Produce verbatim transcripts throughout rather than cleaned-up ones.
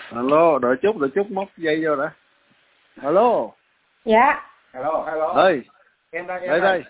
Alo, đợi chút, đợi chút, móc dây vô đã. Alo. Dạ. Hello, hello. Ơi. Em đây, em đây. đây.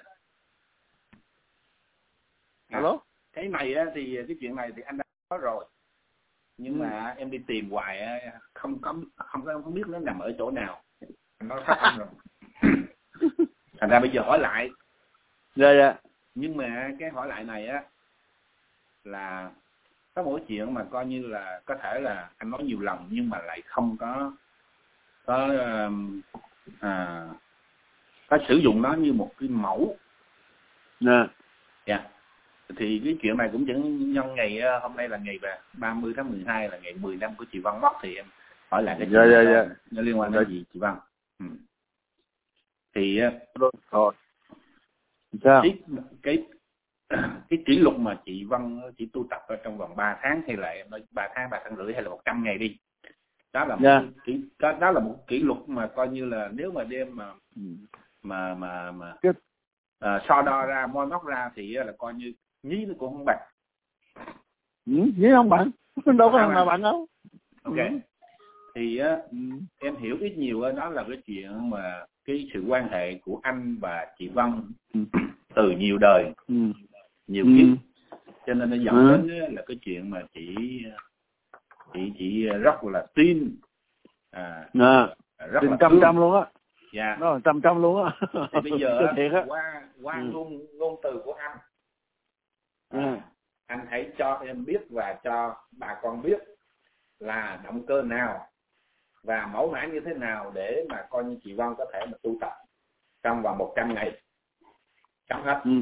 Alo. À, cái này á, thì cái chuyện này thì anh đã có rồi. Nhưng ừ. mà em đi tìm hoài á, không có không có không biết nó nằm ở chỗ nào. Anh nói phát âm rồi. Thành ra bây giờ hỏi lại. Dạ dạ. Nhưng mà cái hỏi lại này á là có một chuyện mà coi như là có thể là anh nói nhiều lần nhưng mà lại không có có à, có sử dụng nó như một cái mẫu. Nè. Dạ. Thì cái chuyện này cũng vẫn nhân ngày hôm nay là ngày về ba mươi tháng mười hai là ngày mười năm của chị Văn mất, thì em hỏi lại cái chuyện dạ, này dạ, đó, nó liên quan đến gì chị Văn? Ừ. Thì thôi sao cái cái cái kỷ lục mà chị Văn chỉ tu tập ở trong vòng ba tháng hay là em nói ba tháng ba tháng rưỡi hay là một trăm ngày đi, đó là một yeah. kỷ đó, đó là một kỷ lục mà coi như là nếu mà đem mà mà mà mà à, so đo ra moi móc ra thì là coi như nhí nó cũng không bằng. Ừ, nhí không bằng, đâu có thằng nào bằng đâu. Ok. Ừ. Thì á, ừ. em hiểu ít nhiều đó, đó là cái chuyện mà cái sự quan hệ của anh và chị Văn ừ. từ nhiều đời, ừ. nhiều ừ. kiếp, cho nên nó dẫn ừ. đến là cái chuyện mà chị chị chị rất là tin, à, à, rất tin là trăm trăm luôn á. Dạ. Nó là trăm trăm luôn á. Thì bây giờ á, qua qua ừ. ngôn ngôn từ của anh, à, ừ. anh hãy cho em biết và cho bà con biết là động cơ nào và mẫu mã như thế nào để mà coi như chị Văn có thể mà tu tập trong vòng một trăm ngày chấm hết. Ừ.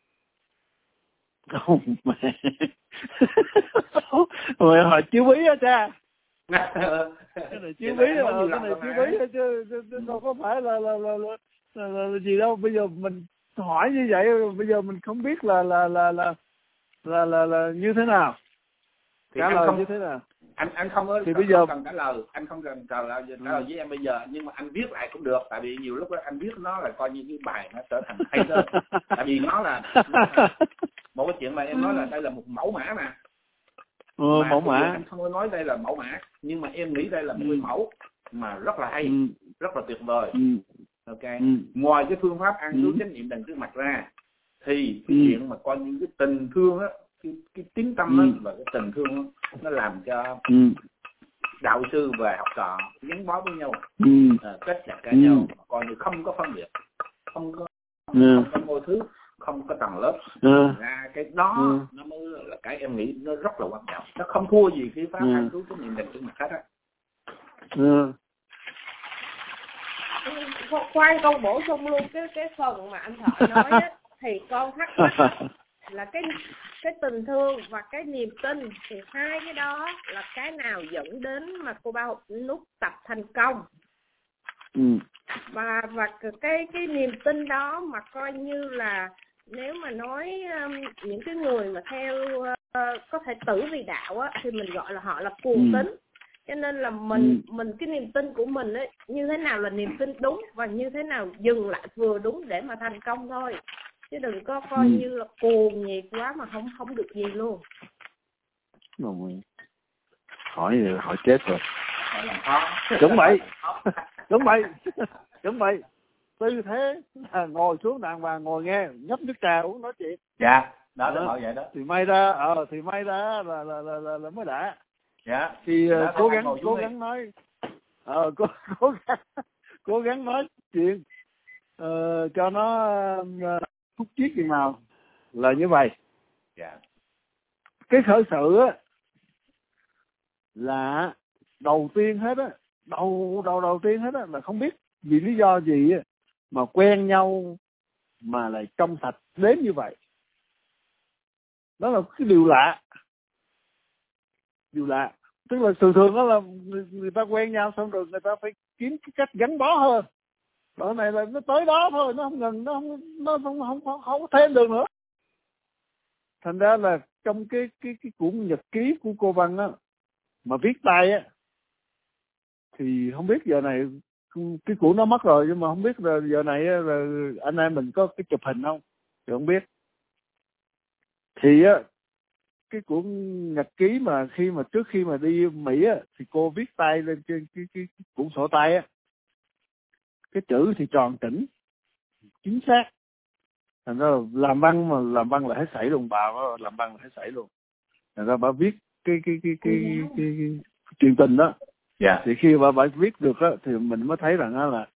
Không mẹ. Rồi hỏi chiếu bí á cha. Cái này chiếu bí rồi, cái này chiếu bí chứ, chứ, chứ đâu có phải là là là, là, là, là, là gì đâu. Bây giờ mình hỏi như vậy, bây giờ mình không biết là là là là là là, là như thế nào. Thì trả anh lời không, như thế nào? Anh anh không có, thì không bây giờ cần trả lời, anh không cần trả lời trả lời với em bây giờ, nhưng mà anh viết lại cũng được, tại vì nhiều lúc đó anh viết nó là coi như cái bài nó trở thành hay hơn. Tại vì nó là, nó là một cái chuyện mà em nói là đây là một mẫu mã mà. Ừ, mà mẫu mã. Anh không có nói đây là mẫu mã, nhưng mà em nghĩ đây là một ừ. cái mẫu mà rất là hay, ừ. rất là tuyệt vời. ừ. Ok. ừ. Ngoài cái phương pháp ăn ừ. chú chánh niệm đằng trước mặt ra, thì cái ừ. chuyện mà coi như cái tình thương á, cái, cái tiếng tâm á, ừ. và cái tình thương á, nó làm cho ừ. đạo sư và học trò gắn bó với nhau, ừ. à, kết chặt cả ừ. nhau, coi như không có phân biệt, không có không, ừ. không có ngôi thứ, không có tầng lớp. ừ. ra cái đó ừ. nó mới là cái em nghĩ nó rất là quan trọng, nó không thua gì cái pháp ừ. ăn cứu cái niệm định trước mặt hết á. ừ. Khoan, con bổ sung luôn cái cái phần mà anh Thọ nói á, thì con thắc mắc là cái cái tình thương và cái niềm tin, thì hai cái đó là cái nào dẫn đến mà cô Ba Nút tập thành công. ừ. và và cái cái niềm tin đó mà coi như là nếu mà nói um, những cái người mà theo uh, có thể tử vì đạo á, thì mình gọi là họ là cuồng ừ. tín. Cho nên là mình ừ. mình cái niềm tin của mình ấy, như thế nào là niềm tin đúng và như thế nào dừng lại vừa đúng để mà thành công thôi, chứ đừng có coi ừ. như là cuồng nhiệt quá mà không không được gì luôn. Rồi. hỏi hỏi chết rồi. Đúng vậy. Đúng vậy. Đúng vậy. Tư thế là ngồi xuống đàng hoàng, ngồi nghe, nhấp nước trà uống nói chuyện. Dạ, đó là mọi vậy đó. Thì may ra ờ thì may ra là là là là, là mới đã. Dạ. Thì uh, cố gắng cố gắng đi. nói ờ cố cố gắng cố gắng nói chuyện uh, cho nó uh, phúc chiết chừng nào là như vậy. Dạ. Cái khởi sự á là đầu tiên hết á, đầu đầu đầu tiên hết á là không biết vì lý do gì á mà quen nhau mà lại trong sạch đến như vậy. Đó là cái điều lạ. Điều lạ. Tức là thường thường đó là người, người ta quen nhau xong rồi người ta phải kiếm cái cách gắn bó hơn. Đó này là nó tới đó thôi, nó không ngừng, nó không nó không không không, không có thêm được nữa. Thành ra là trong cái cái cái cuốn nhật ký của cô Văn á mà viết tay á, thì không biết giờ này cái cuốn nó mất rồi, nhưng mà không biết là giờ này là anh em mình có cái chụp hình không thì không biết. Thì á cái cuốn nhật ký mà khi mà trước khi mà đi Mỹ á, thì cô viết tay lên trên cái, cái, cái cuốn sổ tay á, cái chữ thì tròn chỉnh chính xác. Thành ra làm văn mà làm văn là hết sảy luôn, bà làm văn là hết sảy luôn. Thành ra bà viết cái cái cái cái, cái, cái, cái, cái chuyện tình đó. Yeah. Thì khi bà, bà viết được á thì mình mới thấy rằng á là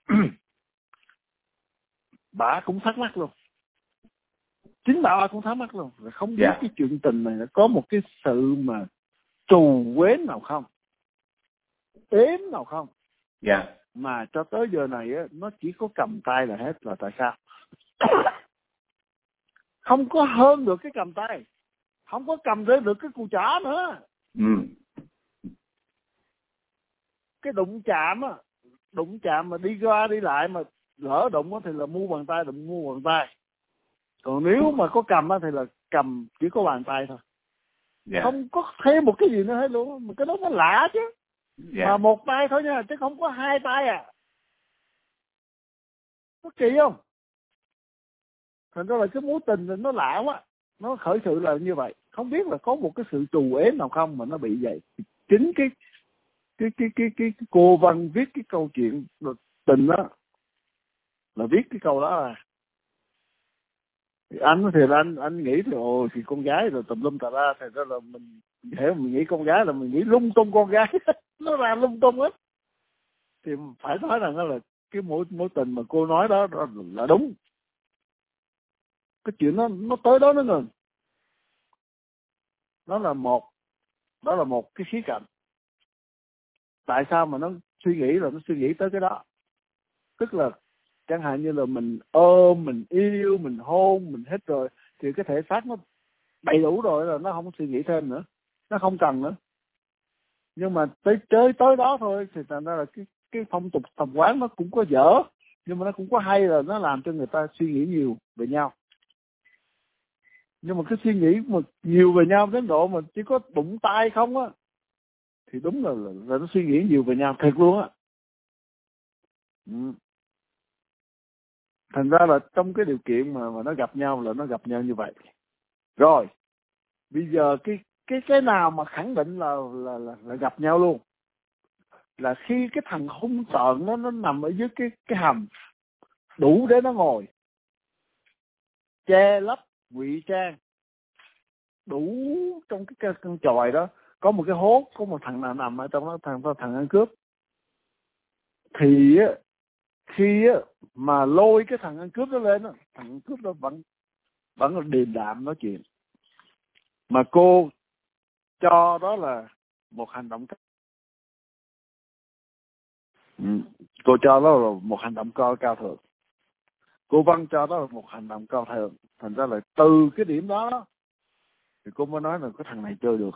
bà cũng thắc mắc luôn, chính bà cũng thắc mắc luôn, không biết Yeah. cái chuyện tình này nó có một cái sự mà trù quến nào không, ếm nào không. Yeah. Mà cho tới giờ này á, nó chỉ có cầm tay là hết. Là tại sao? Không có hơn được cái cầm tay, không có cầm tới được cái cù chỏ nữa. Mm. Cái đụng chạm á, đụng chạm mà đi qua đi lại mà lỡ đụng á thì là mu bàn tay, đụng mu bàn tay. Còn nếu mà có cầm á thì là cầm chỉ có bàn tay thôi. Yeah. Không có thêm một cái gì nữa hết luôn. Mà cái đó nó lạ chứ. Yeah. Mà một tay thôi nha, chứ không có hai tay à. Có kỳ không? Thành ra là cái mối tình nó lạ quá. Nó khởi sự là như vậy. Không biết là có một cái sự trù ếm nào không mà nó bị vậy. Chính cái cái cái cái cái, cái cô Văn viết cái câu chuyện tình đó là viết cái câu đó à. Thì anh thì anh anh nghĩ thì ồ thì con gái rồi tùm lum tà la, thì đó là mình hiểu, mình nghĩ con gái là mình nghĩ lung tung con gái nó ra lung tung hết. Thì phải nói rằng đó là cái mối mối tình mà cô nói đó, đó là đúng. Cái chuyện nó nó tới đó nó ngừng. Đó là một đó là một cái khía cạnh. Tại sao mà nó suy nghĩ là nó suy nghĩ tới cái đó? Tức là chẳng hạn như là mình ôm, mình yêu, mình hôn, mình hết rồi thì cái thể xác nó đầy đủ rồi, là nó không suy nghĩ thêm nữa, nó không cần nữa. Nhưng mà tới chơi tới đó thôi thì thành ra là cái cái phong tục tập quán nó cũng có dở, nhưng mà nó cũng có hay là nó làm cho người ta suy nghĩ nhiều về nhau. Nhưng mà cái suy nghĩ mà nhiều về nhau đến độ mà chỉ có đụng tay không á thì đúng là, là, là nó suy nghĩ nhiều về nhau thiệt luôn á. Ừ. Thành ra là trong cái điều kiện mà mà nó gặp nhau là nó gặp nhau như vậy. Rồi bây giờ cái cái cái nào mà khẳng định là là là, là gặp nhau luôn là khi cái thằng hung tợn nó nó nằm ở dưới cái cái hầm đủ để nó ngồi che lấp ngụy trang đủ trong cái căn, căn chòi đó, có một cái hố, có một thằng nào nằm ở trong đó, thằng thằng ăn cướp. Thì á, khi á, mà lôi cái thằng ăn cướp đó lên đó, thằng ăn cướp đó vẫn vẫn là điềm đạm nói chuyện, mà cô cho đó là một hành động. Ừ. Cô cho đó là một hành động cao cao thượng. Cô Văn cho đó là một hành động cao thượng. Thành ra là từ cái điểm đó, đó thì cô mới nói là cái thằng này chơi được.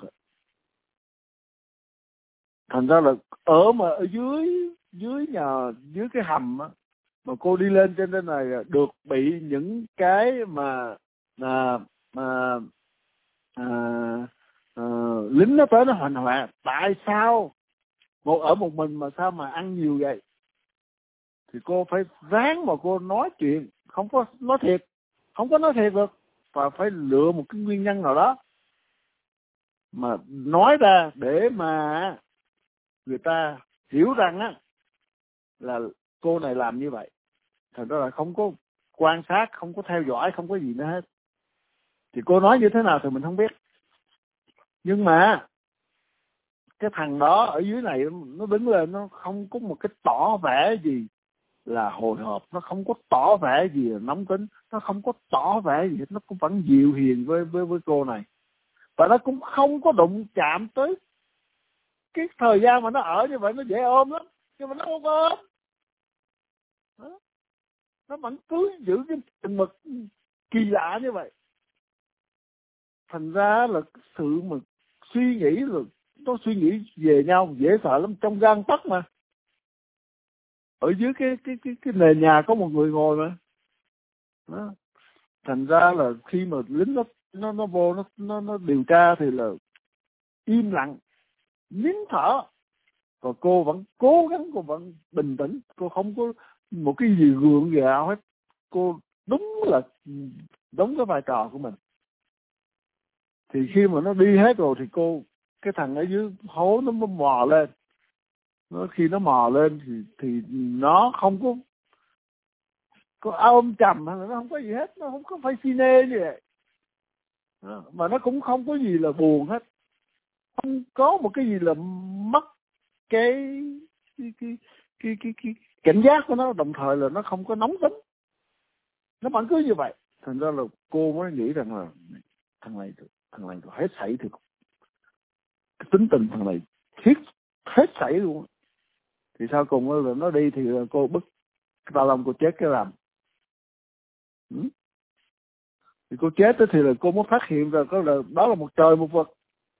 Thành ra là ở mà ở dưới dưới nhà dưới cái hầm á, mà cô đi lên trên đây này được bị những cái mà mà mà à, à, lính nó tới nó hoành hoạ. Tại sao một ở một mình mà sao mà ăn nhiều vậy? Thì cô phải ráng mà cô nói chuyện, không có nói thiệt, không có nói thiệt được, và phải lựa một cái nguyên nhân nào đó mà nói ra để mà người ta hiểu rằng á là cô này làm như vậy. Thật ra là không có quan sát, không có theo dõi, không có gì nữa hết. Thì cô nói như thế nào thì mình không biết. Nhưng mà cái thằng đó ở dưới này nó đứng lên, nó không có một cái tỏ vẻ gì là hồi hộp, nó không có tỏ vẻ gì là nóng tính, nó không có tỏ vẻ gì, nó cũng vẫn dịu hiền với với với cô này, và nó cũng không có đụng chạm tới cái thời gian mà nó ở như vậy. Nó dễ ôm lắm nhưng mà nó không ôm, nó vẫn cứ giữ cái chừng mực kỳ lạ như vậy. Thành ra là sự mà suy nghĩ rồi nó suy nghĩ về nhau dễ sợ lắm, trong gang tấc mà. Ở dưới cái cái cái cái nền nhà có một người ngồi mà. Đó. Thành ra là khi mà lính nó nó nó vô nó nó nó điều tra thì là im lặng, nín thở. Còn cô vẫn cố gắng, cô vẫn bình tĩnh, cô không có một cái gì gượng gạo hết. Cô đúng là đóng cái vai trò của mình. Thì khi mà nó đi hết rồi thì cô, cái thằng ở dưới hố nó mới mò lên. Nó, khi nó mò lên thì thì nó không có có ôm chầm hay là nó không có gì hết, nó không có phải si nê như vậy. Đó. Mà nó cũng không có gì là buồn hết, không có một cái gì là mất cái cái cái cái, cái, cái cảnh giác của nó, đồng thời là nó không có nóng tính, nó vẫn cứ như vậy. Thành ra là cô mới nghĩ rằng là thằng này thằng này hết sảy thì cái tính tình thằng này thiết hết sảy luôn. Thì sau cùng là nó đi thì cô bức ba Long cô chết cái làm. Ừ. Thì cô chết thì là cô mới phát hiện ra có là đó là một trời một vực.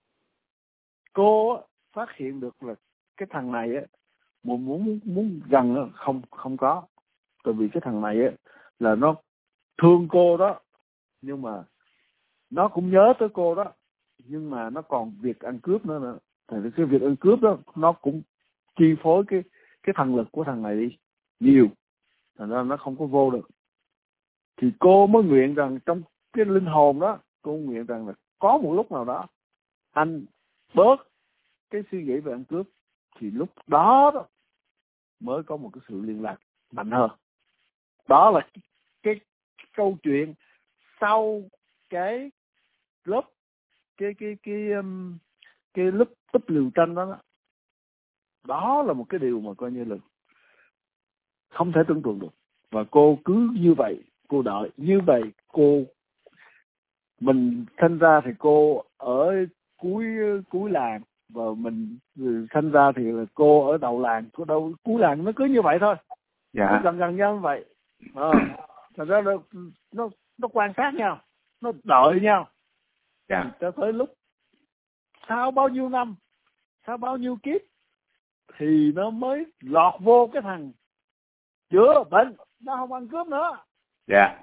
Cô phát hiện được là cái thằng này á, muốn muốn muốn gần không không có, tại vì cái thằng này á là nó thương cô đó, nhưng mà nó cũng nhớ tới cô đó, nhưng mà nó còn việc ăn cướp nữa nữa. Thì cái việc ăn cướp đó nó cũng chi phối cái cái thần lực của thằng này đi nhiều, thành ra nó không có vô được. Thì cô mới nguyện rằng trong cái linh hồn đó, cô nguyện rằng là có một lúc nào đó anh bớt cái suy nghĩ về ăn cướp, thì lúc đó, đó mới có một cái sự liên lạc mạnh hơn. Đó là cái, cái, cái câu chuyện sau cái lớp cái cái cái um, cái lớp lớp liều tranh đó, đó đó là một cái điều mà coi như là không thể tưởng tượng được. Và cô cứ như vậy, cô đợi như vậy. Cô mình sinh ra thì cô ở cuối cuối làng, và mình sinh ra thì là cô ở đầu làng, cô đâu cuối làng, nó cứ như vậy thôi. Dạ. Nó gần gần nhau như vậy. À, thành ra nó, nó nó quan sát nhau, nó đợi nhau. Dạ. Cho tới lúc sau bao nhiêu năm, sau bao nhiêu kiếp thì nó mới lọt vô cái thằng chữa bệnh, nó không ăn cướp nữa. Dạ.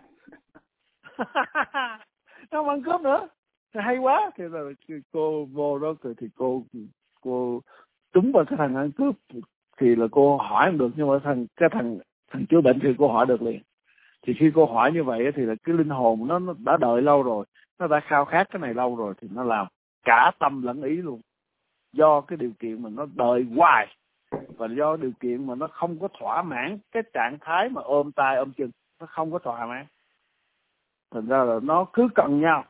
Nó không ăn cướp nữa. Thì hay quá. Thì là cô vô đó thì cô cô trúng vào cái thằng ăn cướp thì là cô hỏi không được, nhưng mà thằng cái thằng thằng chữa bệnh thì cô hỏi được liền. Thì khi cô hỏi như vậy thì là cái linh hồn nó, nó đã đợi lâu rồi, nó đã khao khát cái này lâu rồi, thì nó làm cả tâm lẫn ý luôn. Do cái điều kiện mà nó đợi hoài, và do điều kiện mà nó không có thỏa mãn cái trạng thái mà ôm tay ôm chân, nó không có thỏa mãn, thành ra là nó cứ cần nhau.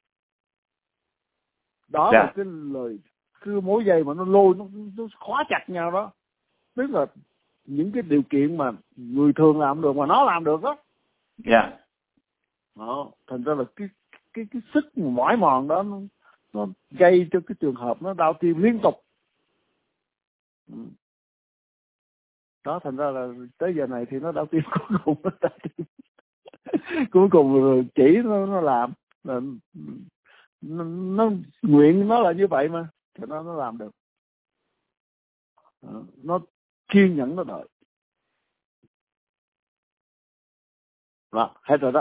Đó dạ. Là cái lời, cái mối dây mà nó lôi, nó, nó khóa chặt nhau đó. Tức là những cái điều kiện mà người thường làm được mà nó làm được đó. Dạ. Đó, thành ra là cái cái cái sức mỏi mòn đó nó, nó gây cho cái trường hợp nó đau tim liên tục. Đó, thành ra là tới giờ này thì nó đau tim cuối cùng nó đau tim. Cuối cùng chỉ nó nó làm là nó, nó nguyện nó là như vậy mà, cho nó nó làm được. Đó, nó kiên nhẫn nó đợi. Đó, hết rồi đó.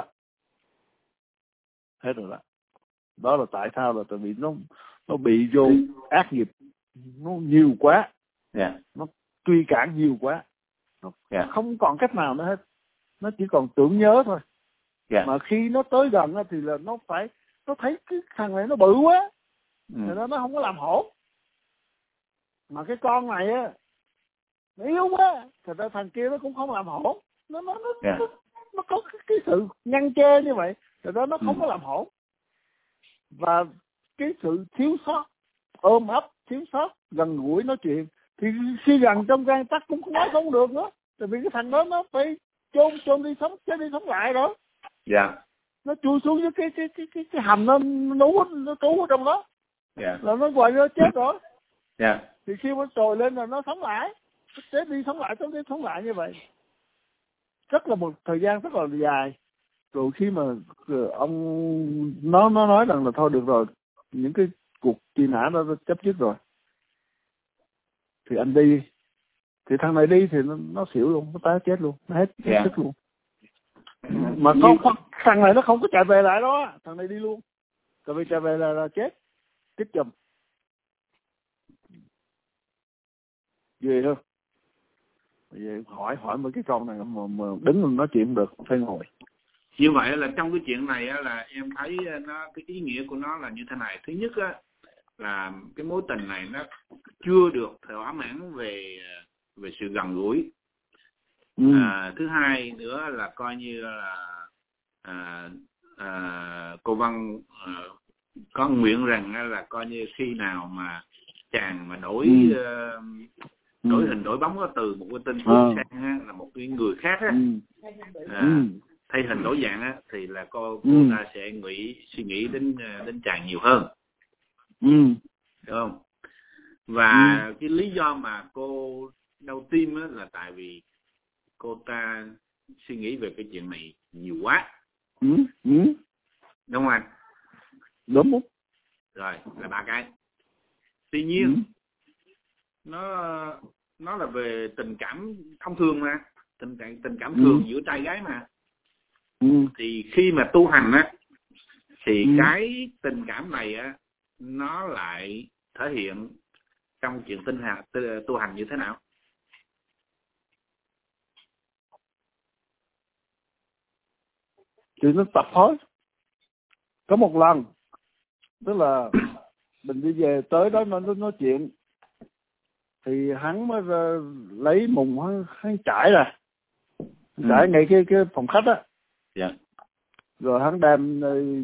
Hết rồi đó. Đó là tại sao là tại vì nó nó bị vô ác nghiệp nó nhiều quá. Yeah. Nó truy cản nhiều quá. Nó yeah. không còn cách nào nữa hết. Nó chỉ còn tưởng nhớ thôi. Yeah. Mà khi nó tới gần thì là nó phải, nó thấy cái thằng này nó bự quá. Ừ. Thì nó, nó không có làm hổ. Mà cái con này á, nó yếu quá. Thật ra thằng kia nó cũng không làm hổ. Nó, nó, nó, yeah. nó, nó có cái, cái sự ngăn che như vậy. Thật ra nó không ừ. có làm hổ. Và cái sự thiếu sót, ôm ấp, thiếu sót, gần gũi nói chuyện, thì khi gần trong gan tắc cũng nói không được nữa. Tại vì cái thằng đó nó phải chôn chôn đi sống, chết đi sống lại rồi. Dạ. Nó chui xuống với cái cái cái cái, cái hầm nó nú nó trú ở trong đó. Dạ. Là nó gọi nó chết rồi. Dạ. Thì khi nó trồi lên là nó sống lại, nó chết đi sống lại, sống đi sống lại như vậy. Rất là một thời gian rất là dài. Rồi khi mà ông nó nó nói rằng là thôi được rồi, những cái cuộc truy nã đó nó chấm dứt rồi, thì anh đi. Thì thằng này đi thì nó, nó xỉu luôn, nó tái chết luôn, nó hết yeah. sức luôn. Mà không, không, thằng này nó không có chạy về lại đó, thằng này đi luôn. Tại vì chạy về là, là chết, chết chùm. Về thôi. Về hỏi hỏi mấy cái con này mà, mà đứng nói chuyện được, phải ngồi. Như vậy là trong cái chuyện này á, là em thấy nó cái ý nghĩa của nó là như thế này. Thứ nhất á, là cái mối tình này nó chưa được thỏa mãn về về sự gần gũi. Ừ. À, thứ hai nữa là coi như là à, à, cô Văn à, có nguyện rằng là coi như khi nào mà chàng mà đổi ừ. uh, đổi ừ. hình đổi bóng đó, từ một cái tên Phước à. sang á, là một cái người khác á, ừ. à, thay hình đổi dạng á, thì là cô, cô ừ. ta sẽ nghĩ suy nghĩ đến đến chàng nhiều hơn, ừ. đúng không? Và ừ. cái lý do mà cô đau tim á, là tại vì cô ta suy nghĩ về cái chuyện này nhiều quá, ừ. Ừ. đúng không anh? Đúng không? Rồi là ba cái. Tuy nhiên ừ. nó nó là về tình cảm thông thường mà, tình cảm tình cảm thường ừ. giữa trai gái mà. Ừ. Thì khi mà tu hành á, thì ừ. cái tình cảm này á, nó lại thể hiện trong chuyện tinh hành tu hành như thế nào? Thì nó tập thôi. Có một lần, tức là mình đi về tới đó nó nói chuyện, thì hắn mới lấy mùng hắn, hắn trải ra, ừ. trải ngay cái cái phòng khách á, yeah. rồi hắn đem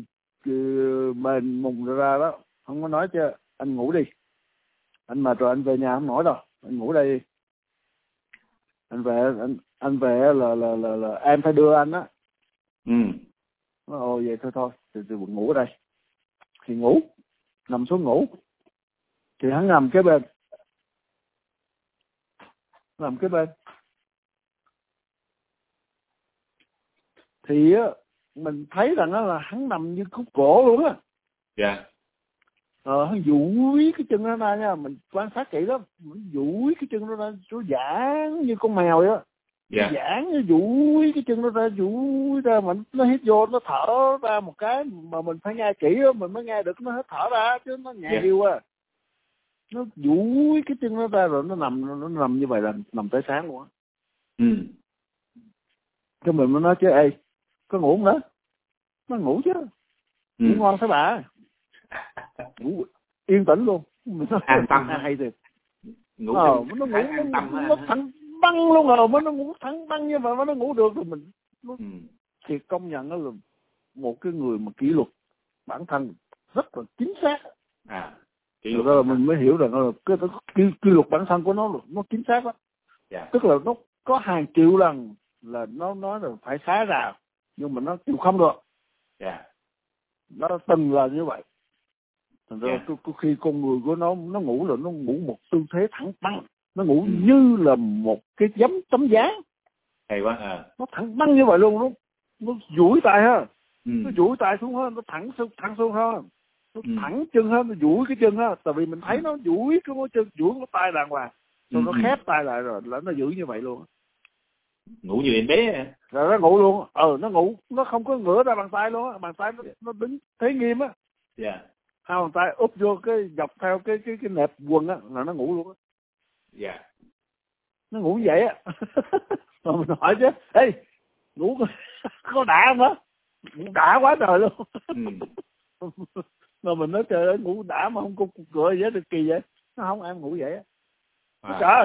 mền mùng ra đó, hắn có nói cho anh ngủ đi, anh mệt rồi anh về nhà không nổi đâu, anh ngủ đây, anh về anh anh về là là là, là em phải đưa anh á. Ừ. Nói, ồ vậy thôi thôi, thì, thì ngủ ở đây, thì ngủ, nằm xuống ngủ, thì hắn nằm kế bên, nằm kế bên, thì á mình thấy rằng đó là hắn nằm như khúc gỗ luôn á. Dạ. Yeah. Ờ, hắn duỗi cái chân nó ra nha, mình quan sát kỹ lắm, mình duỗi cái chân nó ra, nó giãn như con mèo vậy đó. Dạ. Yeah. Giãn như duỗi cái chân nó ra, duỗi ra, mình nó hít vô, nó thở ra một cái mà mình phải nghe kỹ đó, mình mới nghe được nó hít thở ra, chứ nó nhẹ yeah. điêu à. Nó duỗi cái chân nó ra rồi nó nằm, nó nằm như vậy là nằm tới sáng luôn á. Ừ. Cái mình mới nói chứ, ê, có ngủ không đó? Nó ngủ chứ. Ừ. Ngủ ngon thế bà. Ngủ yên tĩnh luôn. An tâm hay thiệt. Ngủ ờ, nó ngủ nó, nó, nó, nó thẳng băng luôn rồi, mới nó ngủ thẳng băng như vậy mà nó ngủ được rồi mình. Nó, ừ. Thì công nhận nó là một cái người mà kỷ luật bản thân rất là chính xác. À, rồi đó là mình mới hiểu rằng là cái, cái, cái kỷ luật bản thân của nó nó chính xác đó. Yeah. Tức là nó có hàng triệu lần là nó nói là phải xá rào, nhưng mà nó chịu không được. Yeah. Nó từng là như vậy. Thành ra yeah. có khi con người của nó nó ngủ là nó ngủ một tư thế thẳng băng, nó ngủ ừ. như là một cái giấm tấm dáng. Hay quá à. Nó thẳng băng như vậy luôn, nó nó duỗi tay ha, ừ. nó duỗi tay xuống ha, nó thẳng xuống thẳng xuống ha, nó ừ. thẳng chân ha, nó duỗi cái chân ha, tại vì mình thấy ừ. nó duỗi cái ngón chân, duỗi cái tay đàng hoàng, rồi ừ. nó khép tay lại rồi là nó giữ như vậy luôn. Ngủ như em bé à. Rồi nó ngủ luôn, ờ nó ngủ, nó không có ngửa ra bàn tay luôn á, bàn tay nó, nó đứng thế nghiêm á. Dạ. Hai bàn tay úp vô cái dọc theo cái cái cái nẹp quần á là nó ngủ luôn á. Dạ. Nó ngủ như vậy á. Rồi mình hỏi chứ, ê, ngủ có đã không á? Ngủ đã quá trời luôn. Ừ. Mà mình nói trời ơi, ngủ đã mà không có cuộc cười vậy được kỳ vậy. Nó không, em ngủ vậy á. À. Trời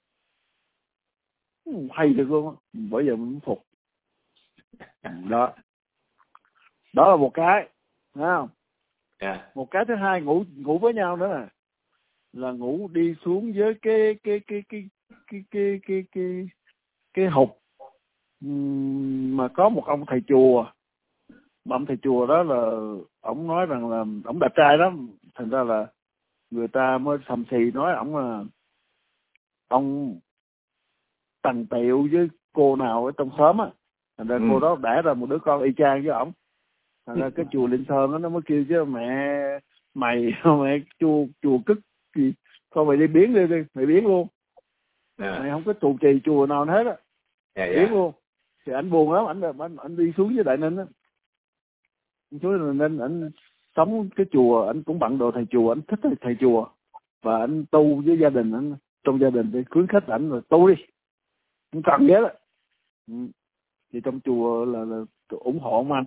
ơi, hay được luôn á. Bởi giờ mình phục. Đó. Đó là một cái, thấy không? Yeah. Một cái thứ hai, ngủ ngủ với nhau nữa nè, là ngủ đi xuống với cái cái cái cái cái cái cái cái cái hộp mà có một ông thầy chùa, mà ông thầy chùa đó là ông nói rằng là ông đẹp trai lắm, thành ra là người ta mới sầm xì nói ông là ông tằn tiệu với cô nào ở trong xóm á, thành ra ừ. cô đó đẻ ra một đứa con y chang với ổng. Thành ra cái chùa Linh Sơn đó, nó mới kêu chứ mẹ mày mẹ chùa chùa cất gì thôi mày đi biến đi đi mày biến luôn. À. Mày không có trụ trì chùa nào hết á. Dạ, biến dạ. Luôn. Thì anh buồn lắm, anh anh anh đi xuống với Đại Ninh á, xuống Đại Ninh anh sống cái chùa, anh cũng bận đồ thầy chùa, anh thích thầy, thầy chùa và anh tu với gia đình anh, trong gia đình để khuyến khích ảnh là tu đi, không cần ghé đó. Ừ. Thì trong chùa là, là tôi ủng hộ ông anh.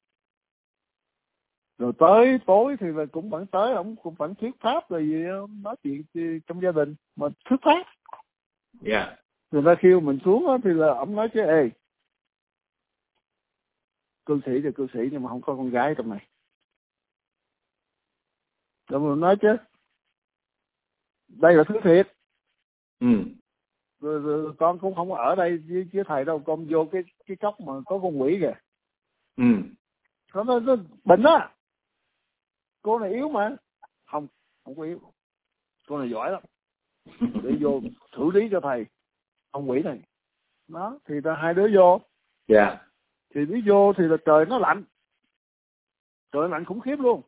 Rồi tới tối thì là cũng vẫn tới, ông cũng vẫn thuyết pháp rồi gì đó, nói chuyện trong gia đình mà thuyết pháp. Yeah. Rồi ra khi mình xuống đó, thì là ông nói chứ ê, cư sĩ thì cư sĩ nhưng mà không có con gái trong này. Rồi mình nói chứ đây là thứ thiệt. Ừ. Rồi, rồi, con cũng không ở đây với, với thầy đâu, con vô cái cái cốc mà có con quỷ kìa. Ừ. Nó nó, nó bệnh á. Cô này yếu mà. Không, không có yếu. Cô này giỏi lắm. Để vô xử lý cho thầy ông quỷ này. Đó, thì ta hai đứa vô. Dạ. Yeah. Thì đi vô thì là trời nó lạnh. Trời lạnh khủng khiếp luôn.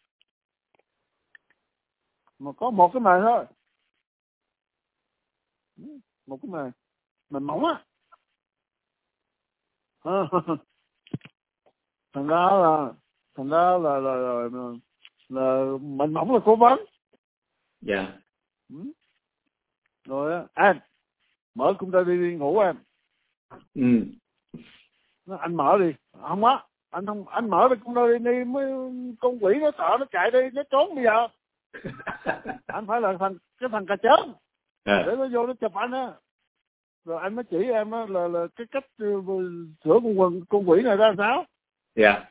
Mà có một cái mền thôi. Một cái mền. Mền mỏng á. Thành ra là thành ra là là, là, là, là mền mỏng là cố vấn. Dạ. Yeah. Ừ. Rồi á, anh mở cung ta đi, đi ngủ em. Ừ. Nó, anh mở đi. Không á, anh không, anh mở đi cung ta đi, đi mới con quỷ nó sợ nó chạy đi, nó trốn bây giờ. Anh phải là thằng cái thằng cà chớn. Yeah. Để nó vô nó chụp anh á. Rồi anh mới chỉ em á là là cái cách uh, sửa con quần con quỷ này ra sao. Dạ. Yeah.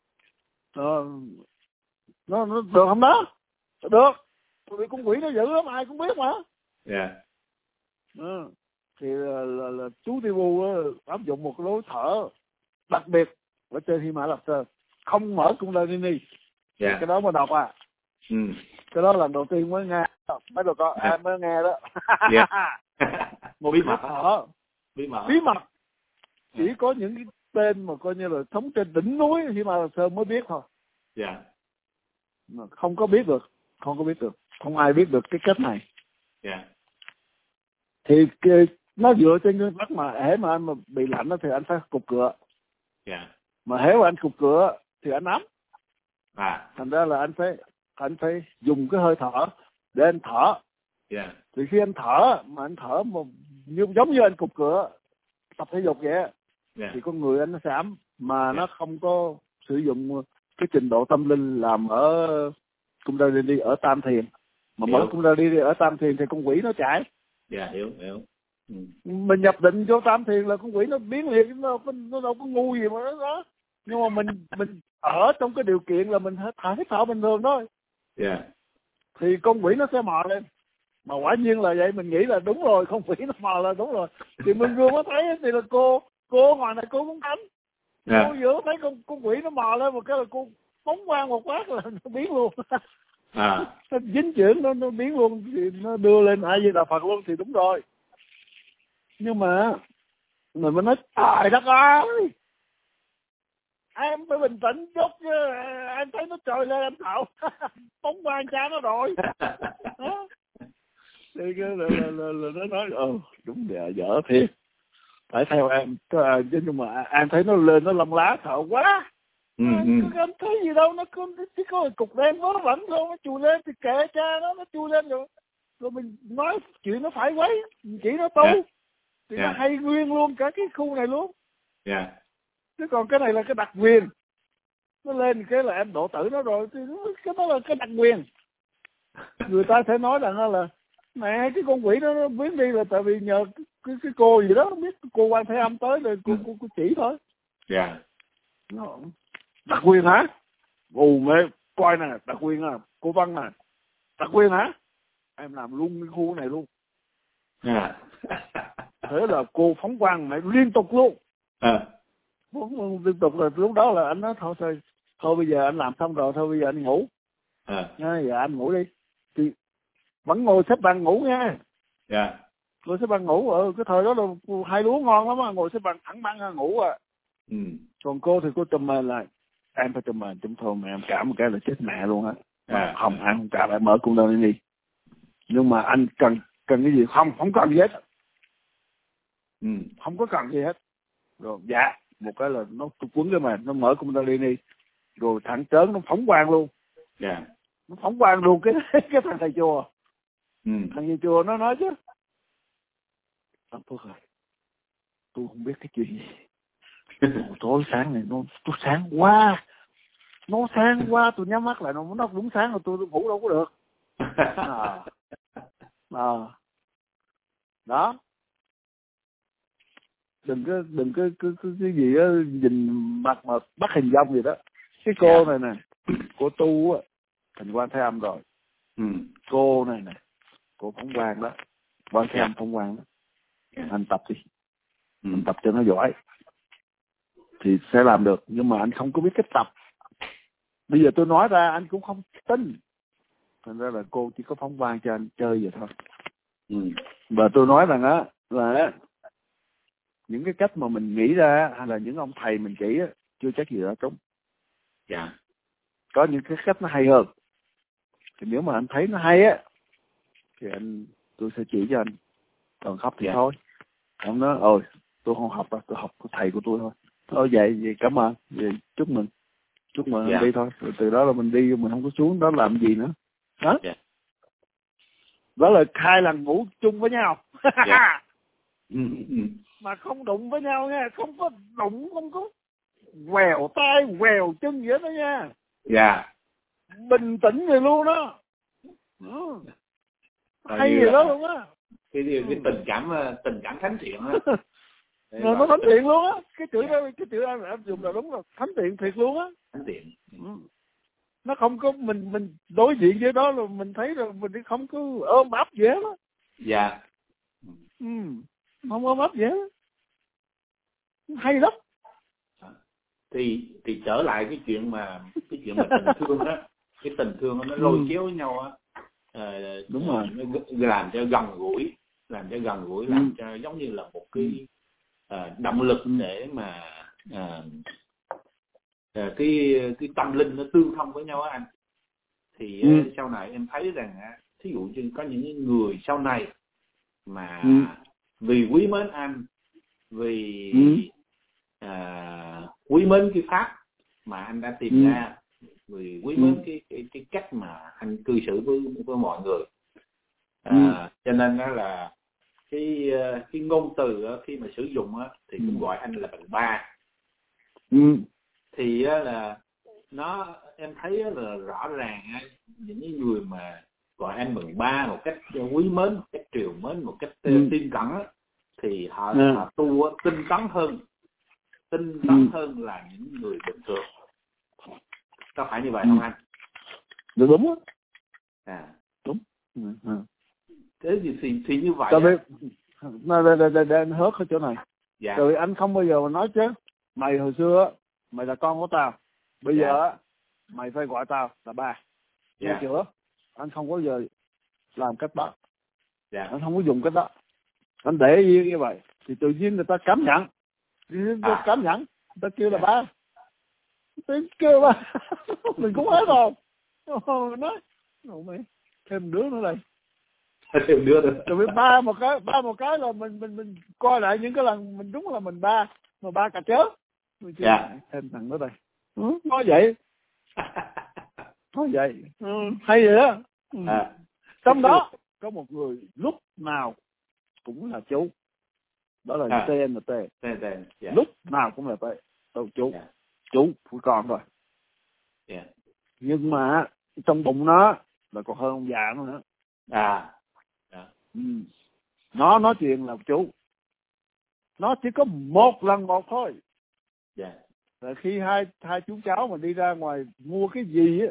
Ờ, nó nó được không đó? Được. Vì con quỷ nó dữ lắm, ai cũng biết mà. Dạ. Yeah. Ừ. Thì là, là, là chú Ti Bu áp dụng một lối thở đặc biệt ở trên Hy Mã Lạp Sơn, không mở Kundalini. Yeah. Cái đó mà đọc à. Ừ. Cái đó lần đầu tiên mới nghe, mấy đồ con em mới nghe đó. Yeah. Một bí lối mật thở bí mật bí mật chỉ yeah. Có những cái tên mà coi như là sống trên đỉnh núi Hy Mã Lạp Sơn mới biết thôi. Dạ. Yeah. Không có biết được, không có biết được, không ai biết được cái cách này. Dạ. Yeah. Thì cái, nó dựa trên nguyên tắc mà hễ mà anh mà bị lạnh đó thì anh phải cục cựa. Dạ. Yeah. Mà hễ mà anh cục cựa thì anh ấm. À. Thành ra là anh phải anh phải dùng cái hơi thở để anh thở. Dạ. Yeah. Thì khi anh thở mà anh thở mà như, giống như anh cục cựa tập thể dục vậy, yeah. Thì con người anh nó sẽ ấm mà yeah. Nó không có sử dụng cái trình độ tâm linh làm ở Kundalini ở Tam Thiền. Mà mở Kundalini ở Tam Thiền thì con quỷ nó chạy. Dạ, yeah, hiểu, hiểu. Ừ. Mình nhập định vô Tam Thiền là con quỷ nó biến liệt, nó, nó đâu có ngu gì mà nó đó. Nhưng mà mình mình ở trong cái điều kiện là mình thả hít thở bình thường thôi. Dạ. Yeah. Thì con quỷ nó sẽ mò lên. Mà quả nhiên là vậy, mình nghĩ là đúng rồi, con quỷ nó mò là đúng rồi. Thì mình vừa mới thấy thì là cô cô ngoài này cô cũng cánh. Yeah. Cô vừa thấy con con quỷ nó mò lên một cái là cô phóng qua một phát là nó biến luôn. À. Nó dính chuyển nó nó biến luôn, thì nó đưa lên A Di Đà Phật luôn thì đúng rồi. Nhưng mà mình mới nói trời đất ơi, em phải bình tĩnh chút chứ, em thấy nó trồi lên em thạo phóng qua anh cha nó rồi. Đó. Thì là, là, là, là, là nó nói ờ đúng là dở thiệt, phải theo em. Nhưng mà em thấy nó lên nó lông lá sợ quá. Ừ, anh, ừ. Anh thấy gì đâu, nó có chỉ có cục đen nó vẫn thôi, nó chui lên thì kệ cha nó, nó chui lên rồi rồi mình nói chuyện nó phải quấy, chỉ nó tu. Yeah. Thì yeah. Nó hay nguyên luôn cả cái khu này luôn. Yeah. Chứ còn cái này là cái đặc quyền, nó lên cái là em độ tử nó rồi, thì cái đó là cái đặc quyền. Người ta sẽ nói rằng là, là mẹ cái con quỷ đó nó biến đi là tại vì nhờ cái, cái, cái cô gì đó, không biết cô Quan Thế Âm tới rồi cô, cô, cô chỉ thôi. Dạ. Yeah. Nó đặc quyền hả? Ồ mẹ coi nè, đặc quyền à, cô Văn nè, đặc quyền hả? Em làm luôn cái khu này luôn. Yeah. Thế là cô phóng quang mẹ liên tục luôn. À. Phóng liên tục là lúc đó là anh nói thôi thôi, thôi bây giờ anh làm xong rồi, thôi bây giờ anh ngủ. À. Nói, giờ anh ngủ đi. Thì vẫn ngồi xếp bằng ngủ nha. Dạ. Yeah. Ngồi xếp bằng ngủ, ừ, cái thời đó là hai đứa ngon lắm á, ngồi xếp bằng thẳng băng ngủ à. Ừ. Còn cô thì cô trùm mền lại. Em phải trùm mền, trùm thôn mà em cảm một cái là chết mẹ luôn á. À. Không, anh không cảm, em mở cung đơn đi. Nhưng mà anh cần cần cái gì? Không, không cần gì hết. Ừ. Không có cần gì hết. Rồi dạ, một cái là nó quấn cái mền, nó mở cung đơn đi. Rồi thằng trớn nó phóng quang luôn. Dạ. Yeah. Nó phóng quang luôn cái cái thằng thầy chùa. Ừ. Thằng thầy chùa nó nói chứ. Anh Phước ơi, tôi không biết cái chuyện gì. Tối sáng này nó, nó sáng quá, nó sáng quá, tôi nhắm mắt lại nó nó đúng sáng rồi, tôi, tôi ngủ đâu có được. À. À. Đó, đừng có đừng có cái cái, cái gì đó nhìn mặt mà bắt hình dong gì đó. Cái cô này nè, cô tu á, Thành Quan Thế Âm rồi. Ừ. Cô này nè, cô Phóng Quang đó, Quan Thế Âm Phóng Quang đó. Anh tập đi, ừ. Anh tập cho nó giỏi thì sẽ làm được, nhưng mà anh không có biết cách tập. Bây giờ tôi nói ra anh cũng không tin, thành ra là cô chỉ có Phóng Quang cho anh chơi vậy thôi. Ừ. Và tôi nói rằng á là những cái cách mà mình nghĩ ra hay là những ông thầy mình chỉ á, chưa chắc gì đó trúng. Dạ. Có những cái cách nó hay hơn, thì nếu mà anh thấy nó hay á thì anh tôi sẽ chỉ cho anh, còn không thì dạ. Thôi ông nói ôi tôi không học đâu, tôi học của thầy của tôi thôi. Thôi vậy vậy cảm ơn, vậy chúc mừng chúc mừng dạ. Anh đi thôi. Rồi từ đó là mình đi, mình không có xuống đó làm gì nữa đó. Dạ. Đó là hai lần ngủ chung với nhau. Dạ. Mà không đụng với nhau nha, không có đụng, không có quèo tay quèo chân gì hết đó nha. Dạ. Bình tĩnh người luôn đó. Ừ. Hay gì đó luôn á. Cái, cái, cái tình cảm tình cảm thánh thiện á. Rồi nó thánh thiện luôn á. Cái chữ đó, cái chữ anh áp dụng là đúng rồi, thánh thiện thiệt luôn á. Thánh thiện. Ừ. Nó không có mình mình đối diện với đó là mình thấy rồi mình không có ôm ấp gì hết đó. Dạ. Ừ. Không ôm ấp gì hết. Hay lắm. Thì thì trở lại cái chuyện mà cái chuyện mà tình thương đó, cái tình thương nó lôi kéo với nhau á. À, đúng rồi. Nó làm cho gần gũi, làm cho gần gũi, làm ừ. cho giống như là một cái à, động lực để mà à, à, cái cái tâm linh nó tương thông với nhau á anh. Thì ừ. uh, sau này em thấy rằng uh, thí dụ như có những người sau này mà ừ. vì quý mến anh, vì ừ. uh, quý mến cái pháp mà anh đã tìm ừ. ra, vì quý mến ừ. cái, cái cái cách mà anh cư xử với với mọi người, uh, ừ. cho nên đó là cái uh, cái ngôn từ uh, khi mà sử dụng uh, thì ừ. cũng gọi anh là bằng ba. Ừ. Thì uh, là nó em thấy là rõ ràng những người mà gọi anh bằng ba một cách quý mến, một cách triều mến, một cách ừ. tin cẩn thì họ, ừ. họ tu tinh tấn hơn, tinh tấn ừ. hơn là những người bình thường. Có phải như vậy ừ. không anh? Được, đúng á. À đúng. Ừ. Ừ. Thế thì, thì thì như vậy. Tại vì để, để, để, để anh hớt ở chỗ này. Dạ. Tại vì anh không bao giờ mà nói chứ mày hồi xưa mày là con của tao, bây dạ. giờ mày phải gọi tao là ba. Nghe yeah. chưa? Anh không có giờ làm cách đó. Yeah. Anh không có dùng cách đó. Anh để yên như vậy thì tự nhiên người ta cảm nhận, người ta à. cảm nhận, người ta kêu là yeah. ba, người ta kêu ba, mình cũng hết rồi. Nói, mày thêm đứa nữa đây. Thêm đứa nữa. Rồi ba một cái, ba một cái là mình mình mình coi lại những cái lần mình đúng là mình ba, mà ba cà chớ. Yeah. Thêm thằng nữa đây. Ừ, nói vậy. Nói vậy. Ừ, hay vậy đó. Ừ. À. Trong đó có một người lúc nào cũng là chú. Đó là à. tê en tê. Yeah. Lúc nào cũng là tê. Đâu chú. Yeah. Chú của con rồi. Yeah. Nhưng mà trong bụng nó là còn hơn ông già nữa. À. Yeah. Ừ. Nó nói chuyện là chú. Nó chỉ có một lần một thôi. Yeah. Là khi hai hai chú cháu mà đi ra ngoài mua cái gì á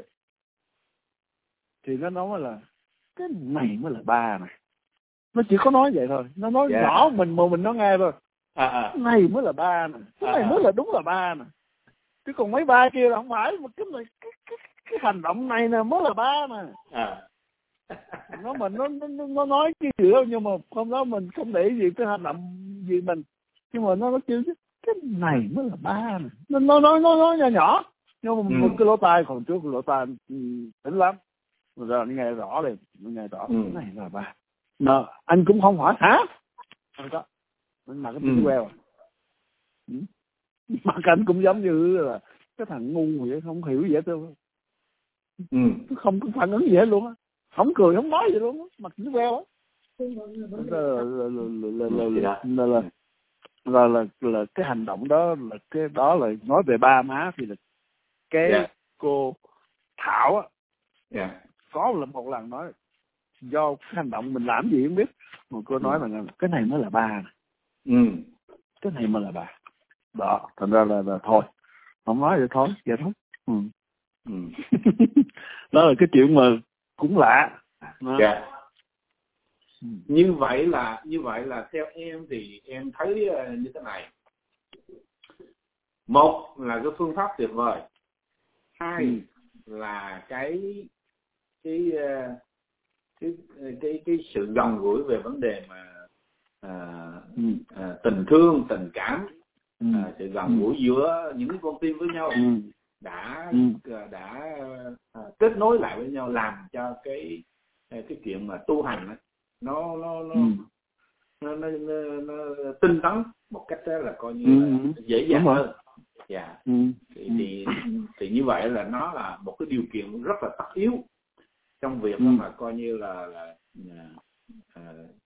thì nó nói là cái này mới là ba này. Nó chỉ có nói vậy thôi. Nó nói yeah. nhỏ mình mà mình nó nghe thôi. À, à. Cái này mới là ba nè. Cái này à, mới là đúng là ba nè. Chứ còn mấy ba kia là không phải. Mà cái này cái, cái, cái hành động này nè mới là ba nè. À. Nó mình nó, nó nó nói cái gì đó, nhưng mà hôm đó mình không để gì cái hành động gì mình. Nhưng mà nó nó kêu chứ cái này mới là ba nè. Nó nó nói nó nói nhỏ nhỏ. Nhưng mà ừ. một cái lỗ tai, còn trước cái lỗ tai tỉnh lắm. Rồi giờ nó nghe rõ liền, nó nghe rõ ừ. cái này là ba. Mà anh cũng không hỏi hả? Không có. Anh mặc cái tiếng queo à. Ừ. Mà anh cũng giống như là cái thằng ngu vậy, không hiểu gì hết đâu. Ừ. Không có phản ứng gì hết luôn á. Không cười, không nói gì luôn á. Mặc tiếng queo á. là là là cái hành động đó là cái đó là nói về ba má thì là cái yeah. cô Thảo á yeah. có là một lần nói do cái hành động mình làm gì không biết mà cô nói là cái này mới là ba, ừ. cái này mới là ba đó, thành ra là, là thôi không nói vậy thôi vậy thôi. Ừ. Ừ. Đó là cái chuyện mà cũng lạ. Yeah. Ừ. Như vậy là như vậy là theo em thì em thấy như thế này, một là cái phương pháp tuyệt vời, hai ừ. là cái cái cái cái cái sự gần gũi về vấn đề mà à, ừ. à, tình thương, tình cảm, ừ. à, sự gần gũi ừ. giữa những con tim với nhau ừ. đã ừ. đã à, kết nối lại với nhau, làm cho cái cái chuyện mà tu hành nó nó nó, ừ. nó, nó, nó, nó tinh tấn một cách đó là coi như ừ. là dễ dàng hơn. Dạ. Ừ. Thì, thì thì như vậy là nó là một cái điều kiện rất là tất yếu trong việc ừ. mà coi như là, là uh,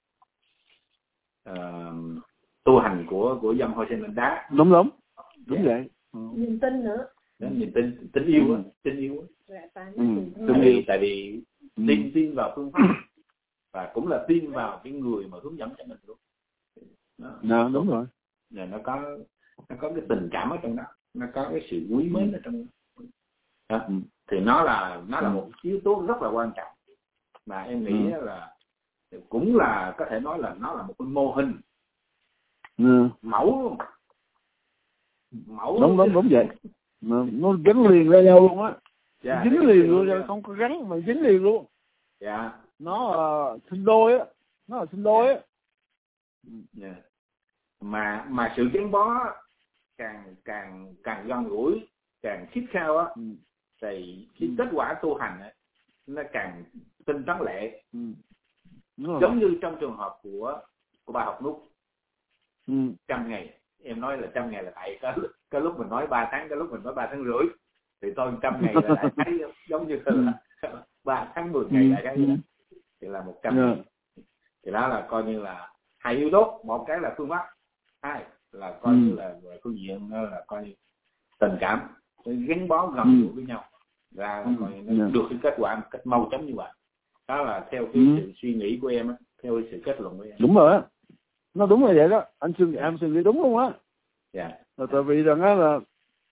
uh, tu hành của của dòng Hoa Sen Lên Đá. Đúng đúng. Đúng yeah. vậy. Ừ. Niềm tin nữa. Đó, niềm tin, tin yêu á, ừ. tin yêu á. Dạ, ừ. Tại vì tại vì ừ. tin tin vào phương pháp và cũng là tin vào cái người mà hướng dẫn cho mình luôn. Đó, nó, đúng rồi. Là nó có nó có cái tình cảm ở trong đó, nó có cái sự quý mến ở trong đó. Đó. Ừ. Thì nó là nó là một yếu tố rất là quan trọng mà em nghĩ ừ. là cũng là có thể nói là nó là một cái mô hình ừ. mẫu luôn. Mẫu đúng đúng đúng vậy. Nó, nó gắn liền với nhau luôn á. Yeah, dính liền luôn, luôn không có gắn mà dính liền luôn. Dạ. Yeah. Nó uh, sinh đôi á, nó là sinh đôi á. Yeah. Mà mà sự gắn bó càng càng càng gần gũi, càng khít khao á, ừ. thì cái ừ. kết quả tu hành ấy, nó càng tinh tấn lệ. Ừ. Giống như trong trường hợp của của bà Học Nút. Ừ. Trăm ngày, em nói là trăm ngày là tại cái, cái lúc mình nói ba tháng, cái lúc mình nói ba tháng rưỡi, thì tôi trăm ngày là lại thấy giống như là ba tháng mười ngày lại thấy ừ. thì là một trăm ngày. Thì đó là coi như là hai yếu tố, một cái là phương pháp, hai là coi ừ. như là về phương diện là coi như tình cảm, gắn bó gần gũi ừ. với nhau, ra là coi như nó được cái kết quả một cách mau chóng như vậy. Đó là theo cái ừ. sự suy nghĩ của em á, theo cái sự kết luận của em. Đúng rồi á, nó đúng là vậy đó, anh suy em suy nghĩ đúng luôn á. Dạ. Yeah. Tại vì rằng á là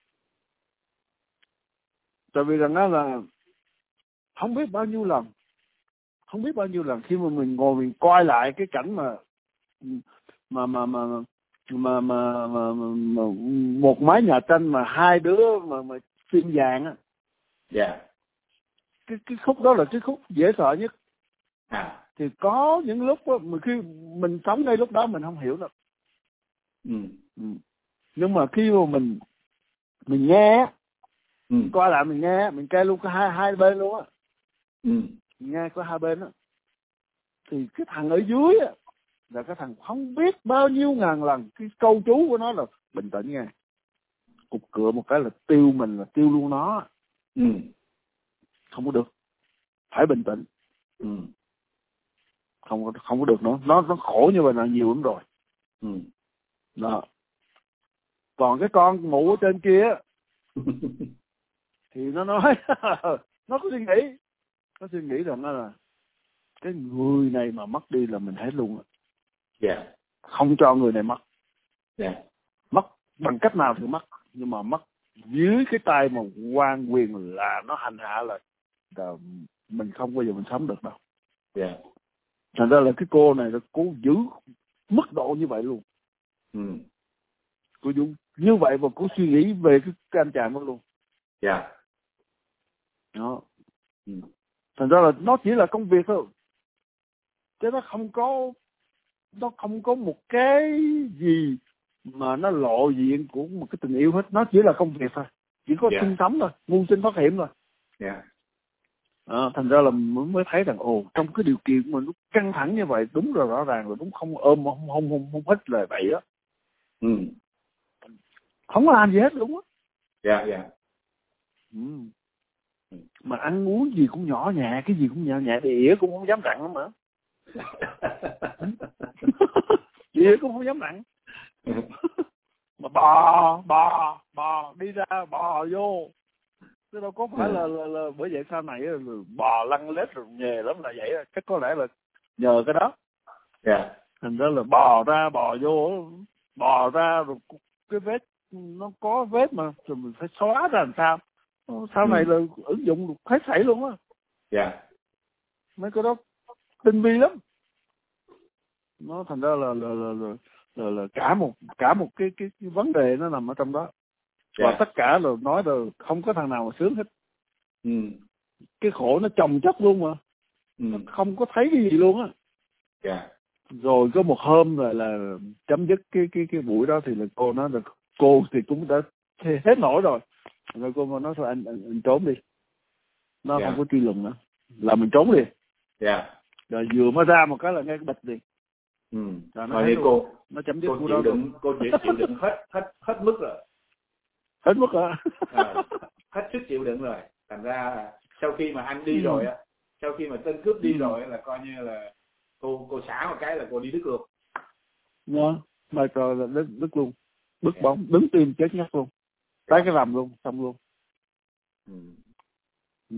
tại vì rằng á là không biết bao nhiêu lần, không biết bao nhiêu lần khi mà mình ngồi mình coi lại cái cảnh mà mà mà mà mà mà, mà, mà, mà một mái nhà tranh mà hai đứa mà mà phim vàng á. Dạ. Yeah. Cái cái khúc đó là cái khúc dễ sợ nhất. À. Thì có những lúc đó, mà khi mình sống ngay lúc đó mình không hiểu được. Ừ. Ừ. Nhưng mà khi mà mình mình nghe, ừ. coi lại mình nghe, mình nghe luôn có hai hai bên luôn á. Ừ. Nghe có hai bên á. Thì cái thằng ở dưới á là cái thằng không biết bao nhiêu ngàn lần cái câu chú của nó là bình tĩnh nghe. Cục cửa một cái là tiêu mình, là tiêu luôn nó. Ừ. Không có được. Phải bình tĩnh. Ừ. Không có không có được nữa. Nó nó khổ như vậy là nhiều lắm rồi. Ừ. Đó. Còn cái con ngủ ở trên kia thì nó nói nó có suy nghĩ, nó suy nghĩ rằng nó là cái người này mà mất đi là mình hết luôn á. Yeah. Không cho người này mất. Yeah. Mất bằng cách nào thì mất, nhưng mà mất dưới cái tay mà quan quyền là nó hành hạ là, là mình không bao giờ mình sống được đâu. Yeah. Thành ra là cái cô này là cố giữ mức độ như vậy luôn. Ừ. Cô dùng như vậy và cô suy nghĩ về cái, cái anh chàng đó luôn. Dạ. Yeah. Đó. Ừ. Thành ra là nó chỉ là công việc thôi, chứ nó không có nó không có một cái gì mà nó lộ diện của một cái tình yêu hết. Nó chỉ là công việc thôi, chỉ có yeah. sinh sống thôi, mưu sinh thoát hiểm thôi. Yeah. À, thành ra là mới thấy rằng ồ, trong cái điều kiện mà nó căng thẳng như vậy, đúng rồi, rõ ràng là đúng, không ôm không không không không hết lời vậy đó. Ừ. Không làm gì hết đúng á. Dạ dạ. Ừ. Mà ăn uống gì cũng nhỏ nhẹ, cái gì cũng nhỏ nhẹ, đĩa cũng không dám tặng lắm mà. Đĩa cũng không dám tặng. mà bò bò bò đi ra bò vô, chứ đâu có phải là, là, là bởi vậy sau này là bò lăn lết rồi nghề lắm là vậy, chắc có lẽ là nhờ cái đó. Yeah. Thành ra là bò ra bò vô, bò ra rồi cái vết nó có vết mà rồi mình phải xóa ra làm sao. Sau này ừ. là ứng dụng được hết sảy luôn á. Yeah. Mấy cái đó tinh vi lắm. Nó thành ra là là là là, là, là cả một cả một cái, cái cái vấn đề nó nằm ở trong đó. Và yeah. tất cả là nói rồi không có thằng nào mà sướng hết. Ừ. Cái khổ nó chồng chất luôn mà. Ừ. Nó không có thấy cái gì luôn á. Yeah. Rồi có một hôm rồi là chấm dứt cái cái cái buổi đó thì là cô nói là cô thì cũng đã hết nổi rồi. Rồi cô nói thôi anh, anh, anh trốn đi. Nó yeah. không có truy lùng nữa. Là mình trốn đi. Yeah. Rồi vừa mới ra một cái là nghe cái bịch đi. Ừ. Rồi nó thấy cô nó chấm dứt cô chịu đựng, cô chịu, chịu đựng hết hết hết mức rồi. Hết mức rồi. À, hết sức chịu đựng rồi. Thành ra sau khi mà anh đi ừ. rồi á, sau khi mà tên cướp đi ừ. rồi là coi như là cô cô xả một cái là cô đi đứt luôn. Nó mai trò là đứt đứt luôn. Bứt yeah. bóng, đứng tim chết ngắt luôn. Tái yeah. cái rầm luôn, xong luôn. Ừ. Ừ.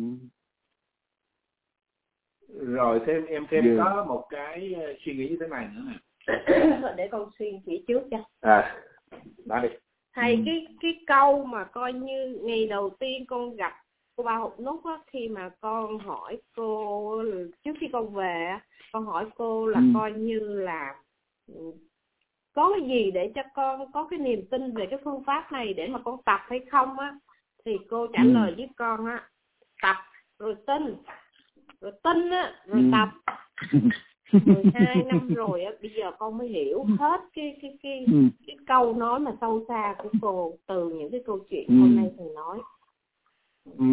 Rồi thêm em thêm yeah. có một cái suy nghĩ như thế này nữa nè. Để con suy nghĩ trước cho. À, nói đi. Thầy, ừ. cái cái câu mà coi như ngày đầu tiên con gặp cô Ba Hột Nút á, khi mà con hỏi cô trước khi con về, con hỏi cô là ừ. coi như là có cái gì để cho con có cái niềm tin về cái phương pháp này để mà con tập hay không á, thì cô trả ừ. lời với con á, tập rồi tin, rồi tin á rồi ừ. tập. mười hai năm rồi á, bây giờ con mới hiểu hết cái cái cái ừ. cái câu nói mà sâu xa của cô từ những cái câu chuyện ừ. hôm nay thầy nói. Ừ.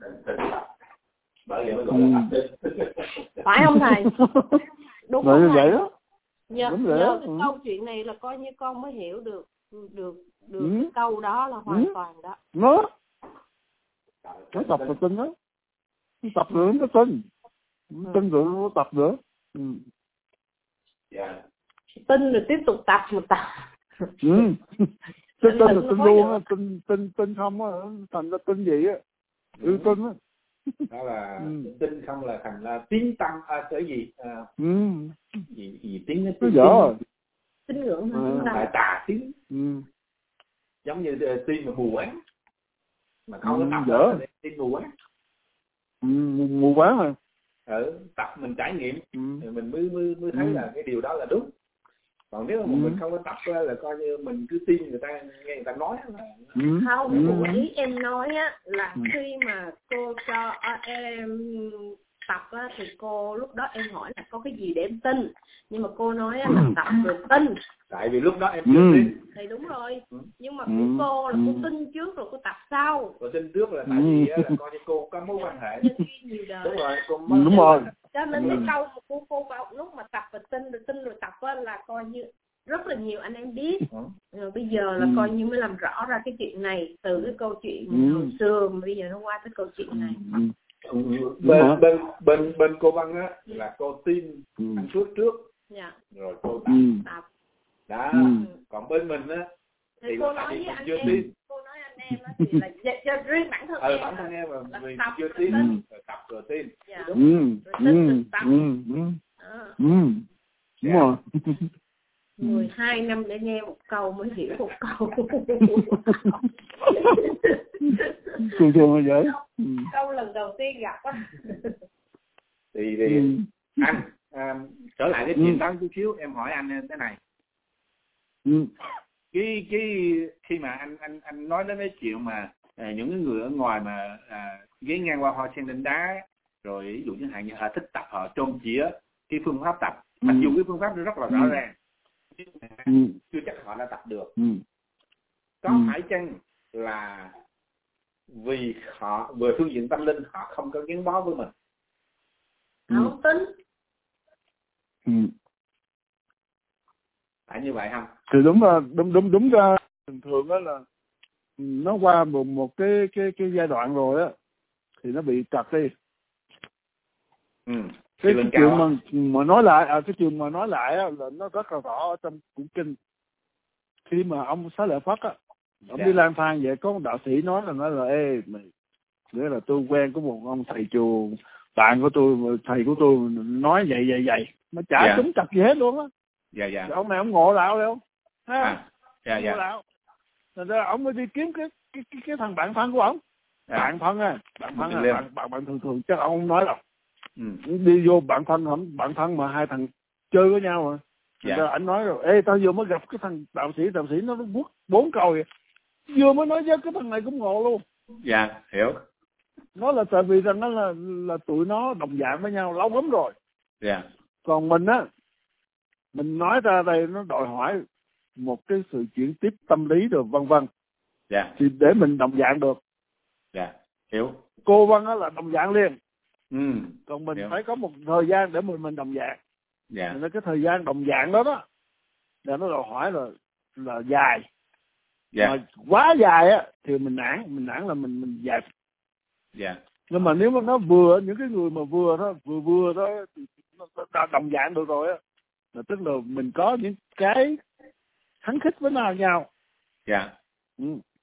Phải không thầy? Đúng rồi không vậy đó. Nhờ, nhờ cái ừ. câu chuyện này là coi như con mới hiểu được được được ừ. cái câu đó là hoàn ừ. toàn đó. Nó cái tập là tin đó, tập rồi nó tin, ừ. tin rồi nó tập nữa. Ừ. Yeah. Tin rồi tiếp tục tập một tập. Ừ. Tin tin là tin luôn á, tin tin tin không á, thành ra tin gì á, ừ. tin á. Đó là ừ. tin không là thành là tín tâm à, cái gì à, ừ. gì gì tín nó tín rồi tín ngưỡng không à. phải tà tín. Ừ. Giống như tin mà mù quáng mà không ừ, có tập đó là tin mù quáng. Ừ, mù quáng mà. Ừ, tập mình trải nghiệm ừ. thì mình mới mới mới thấy ừ. là cái điều đó là đúng. Còn nếu mà ừ. mình không có tập là coi như mình cứ tin người ta, nghe người ta nói là... ừ. Không, ừ. ý em nói á là ừ. khi mà cô cho em tập á thì cô lúc đó em hỏi là có cái gì để em tin, nhưng mà cô nói là tập rồi tin. Tại vì lúc đó em chưa tin thì đúng rồi, ừ. nhưng mà ừ. của cô là ừ. cô tin trước rồi cô tập sau. Cô tin trước là tại vì là coi như cô có mối quan hệ nhiều đời. Đúng rồi, cô mới... đúng rồi. Cho nên ừ. cái câu mà cô cô vào lúc mà tập và tin rồi tin rồi tập á là coi như rất là nhiều anh em biết. Ừ. Rồi bây giờ là ừ. coi như mới làm rõ ra cái chuyện này từ cái câu chuyện ừ. hồi xưa mà bây giờ nó qua cái câu chuyện này. Ừ. Ừ. Bên, bên bên bên cô Văn á là cô tin ừ. anh suốt trước. Dạ. Rồi cô tập. Ừ. tập. Đó. Ừ. Còn bên mình á thì, thì cô nói với anh em, tin. Cô nói anh em á thì là cho riêng bản thân ừ, em. bản thân em là, là tập chưa tin, tin. rồi tập rồi tin. Dạ. Ừ. Rồi tin rồi tập. Ừ. Ừ. À. Ừ. Đúng rồi. mười hai năm để nghe một câu mới hiểu một câu. thường thường là vậy. Ừ. Câu lần đầu tiên gặp á. thì thì ừ. anh à, trở lại cái chuyện đó chút xíu, em hỏi anh thế này. Ừ. cái cái khi mà anh anh anh nói đến cái chuyện mà à, những cái người ở ngoài mà à, ghé ngang qua hoa sen đánh đá, rồi ví dụ như hạn như họ thích tập, họ trông chĩa cái phương pháp tập, mặc dù cái phương pháp nó rất là rõ ràng, ừ. chưa chắc họ đã tập được. ừ. Có ừ. phải chăng là vì họ về phương diện tâm linh họ không có gắn bó với mình, họ không tin? Ừ. Phải như vậy không? Thì đúng là đúng đúng đúng ra thường thường đó là nó qua một một cái cái cái giai đoạn rồi á thì nó bị trật đi. Ừ. Cái, cái chuyện mà mà nói lại à, cái chuyện mà nói lại á, là nó rất là rõ ở trong cuốn kinh. khi mà ông Xá Lợi Phất á, ông dạ. đi lang thang vậy, có một đạo sĩ nói là nói là ê mày, nghĩa là tôi quen có một ông thầy chùa bạn của tôi, thầy của tôi nói vậy vậy vậy mà chả dạ. trúng chặt gì hết luôn á. Dạ dạ. Rồi ông này ông ngộ đạo rồi không? Ha? À, dạ ông dạ. ngộ đạo. Thành ra ông mới đi kiếm cái cái cái, cái thằng bạn thân của ông. À. Bạn thân à, bạn thân à, bạn, bạn bạn thường thường chắc ông không nói đâu. Ừ. Đi vô bạn thân không, bạn thân mà hai thằng chơi với nhau mà. Thành dạ. ra anh nói rồi, ê tao vừa mới gặp cái thằng đạo sĩ, đạo sĩ nó nó buốt bốn câu vậy. Vừa mới nói với cái thằng này cũng ngộ luôn. Dạ, hiểu. Nó là tại vì rằng nó là là tụi nó đồng dạng với nhau lâu lắm rồi. Dạ. Còn mình á, mình nói ra đây nó đòi hỏi một cái sự chuyển tiếp tâm lý rồi vân vân. Dạ. Thì để mình đồng dạng được. Dạ, hiểu. Cô Vân á là đồng dạng liền. Ừ. Còn mình hiểu. phải có một thời gian để mình mình đồng dạng. Dạ. Nên cái thời gian đồng dạng đó đó là nó đòi hỏi là là dài. Dạ. Mà quá dài á thì mình nản, mình nản là mình mình dẹp. Dạ. Nhưng mà nếu mà nó vừa, những cái người mà vừa thôi, vừa vừa thôi thì nó đồng dạng được rồi á, là tức là mình có những cái khắng khích với nào nhau. Dạ. Ừ.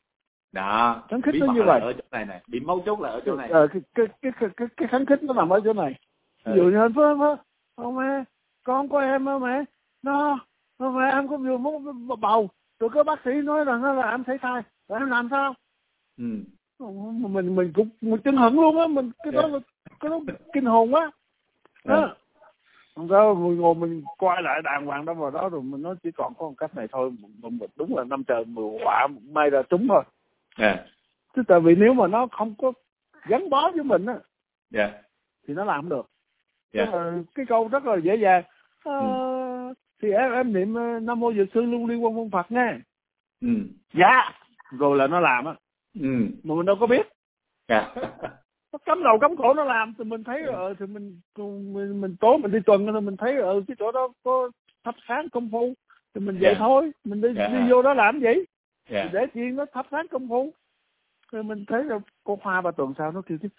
Đó. Khắng khích nó như vậy. Ở chỗ này này, điểm mấu chốt là ở chỗ này. Ờ, cái cái cái cái cái, cái khắng khích nó nằm ở chỗ này. Ví dụ như anh Phương á, ông mẹ, con của em á mẹ, nó, mẹ em có vừa muốn bầu, rồi có bác sĩ nói rằng là em thấy thai, rồi em làm sao? Ừ. mình mình cũng mình chân hận luôn á, mình cái đó là cái đó kinh hồn quá đó. Không có mình ngồi mình quay lại đàng hoàng đó vào đó rồi mình nói chỉ còn có một cách này thôi, mình, mình đúng là năm trời mười quả may ra trúng thôi. Yeah. Chứ tại vì nếu mà nó không có gắn bó với mình á, yeah. thì nó làm không được. Yeah. Cái câu rất là dễ dàng. À, ừ. Thì em em niệm Nam Mô Dược Sư Lưu Ly Quang Phong Phật nghe. Ừ. Dạ. Rồi là nó làm á. Ừ. Mà mình đâu có biết. Yeah. Nó cắm đầu cắm cổ nó làm thì mình thấy rồi thì mình mình mình tối mình đi tuần thì mình thấy ở cái chỗ đó có thắp sáng công phu thì mình vậy yeah. thôi, mình đi yeah. đi vô đó làm gì? Yeah. Để chuyện nó thắp sáng công phu. Rồi mình thấy là cô Hoa ba tuần sau nó kêu chứ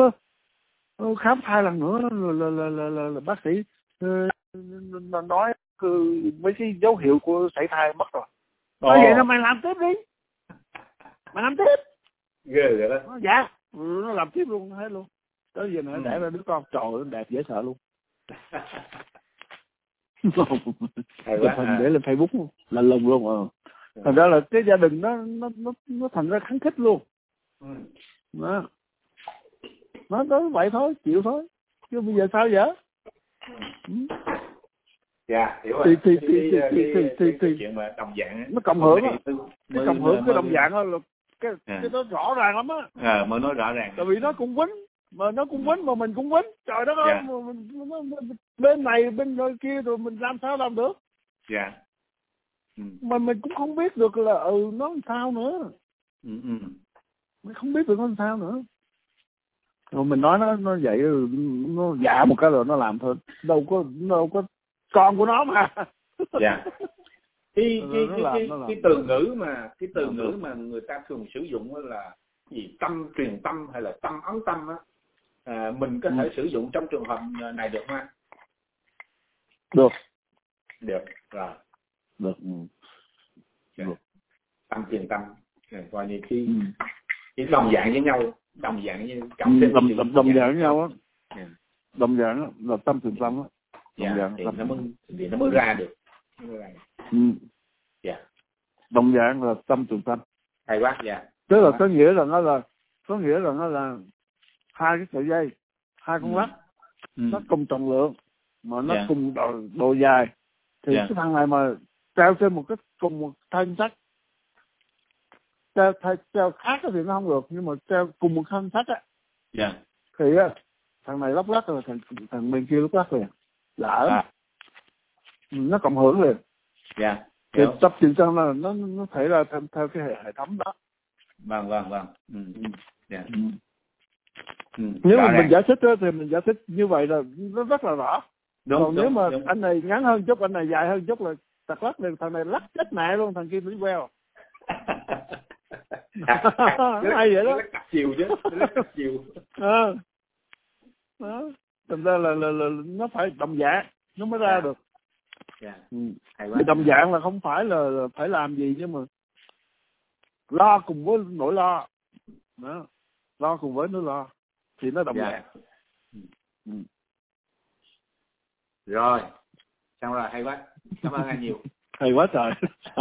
ơ khám thai lần nữa là là là, là, là, là bác sĩ nó nói mấy cái dấu hiệu của sảy thai mất rồi. Nói vậy là mày làm tiếp đi. Mày làm tiếp. Ghê vậy đó. Dạ. Ừ, nó làm tiếp luôn hết luôn. Tới giờ nó ừ. đẻ ra đứa con trời ơi đẹp dễ sợ luôn. Chụp hình để lên Facebook luôn, là lùng luôn rồi. Thành ra là cái gia đình nó nó nó nó thành ra kháng khích luôn. Ừ. Đó. Nó tới vậy thôi, chịu thôi. Chứ bây giờ sao vậy? Ừ. Dạ, hiểu rồi. Thì thì thì thì thì thì thì cái chuyện mà đồng dạng nó cộng hưởng á. Cái cộng hưởng cái đồng dạng á là cái cái đó rõ ràng lắm á. Ờ mới nói rõ ràng. Tại vì nó cũng quýnh, mà nó cũng quýnh mà mình cũng quýnh. Trời đất ơi, mình bên này bên nơi kia rồi mình làm sao làm được? Dạ. Ừ. Mà mình cũng không biết được là ừ nó làm sao nữa. Ừ ừ. Mình không biết được nó làm sao nữa. Rồi mình nói nó nó vậy nó dạ một cái rồi nó làm thôi. Đâu có đâu có con của nó mà. Dạ. Cái cái cái làm, cái, cái từ ngữ mà cái từ ngữ mà người ta thường sử dụng là gì tâm truyền tâm hay là tâm ấn tâm á, à, mình có thể ừ. sử dụng trong trường hợp này được không? Được. Được rồi. Được. Ừ. Được. Tâm truyền tâm, coi như cái ừ. cái đồng dạng với nhau, đồng dạng như cảm tình đồng, đồng, đồng dạng với nhau á. Yeah. Đồng dạng là tâm truyền tâm á. Đồng dạng thì nó mới thì nó mới ra được. Ừ. Yeah. Đồng dạng là tâm truyền tâm. Hay quá, dạ. Yeah. Tức là có nghĩa là nó là có nghĩa là nó là hai cái sợi dây, hai con lắc, ừ. nó cùng trọng lượng mà nó yeah. cùng độ, độ dài thì yeah. cái thằng này mà treo trên một cái cùng một thanh sắt, treo, treo khác thì nó không được, nhưng mà treo cùng một thanh sắt á, yeah. thì á thằng này lóc lắc rồi thằng thằng bên kia lúc lắc liền, lỡ à. nó cộng hưởng liền. Yeah. Thì tập truyền tâm là nó nó thể ra theo, theo cái hệ, hệ thống đó. Vâng vâng vâng. Ừ. Yeah. Ừ. Ừ. Nếu rõ mà ràng. Mình giải thích đó, thì mình giải thích như vậy là nó rất là rõ. Đúng, còn đúng, nếu mà đúng. Anh này ngắn hơn chút, anh này dài hơn chút là tặc lắc liền, thằng này lắc chết mẹ luôn, thằng kia bị queo. Hay vậy đó. Lắc cặp chiều chứ, lắc cặp chiều. À. Đó. Thành ra là, là, là, là nó phải đồng dạng nó mới ra yeah. được. Yeah. Ừ. Thì đồng dạng là không phải là, là phải làm gì, nhưng mà lo cùng với nỗi lo đó, lo cùng với nỗi lo thì nó đồng yeah. dạng. Ừ. Rồi xong rồi, hay quá, cảm ơn anh nhiều. Hay quá trời.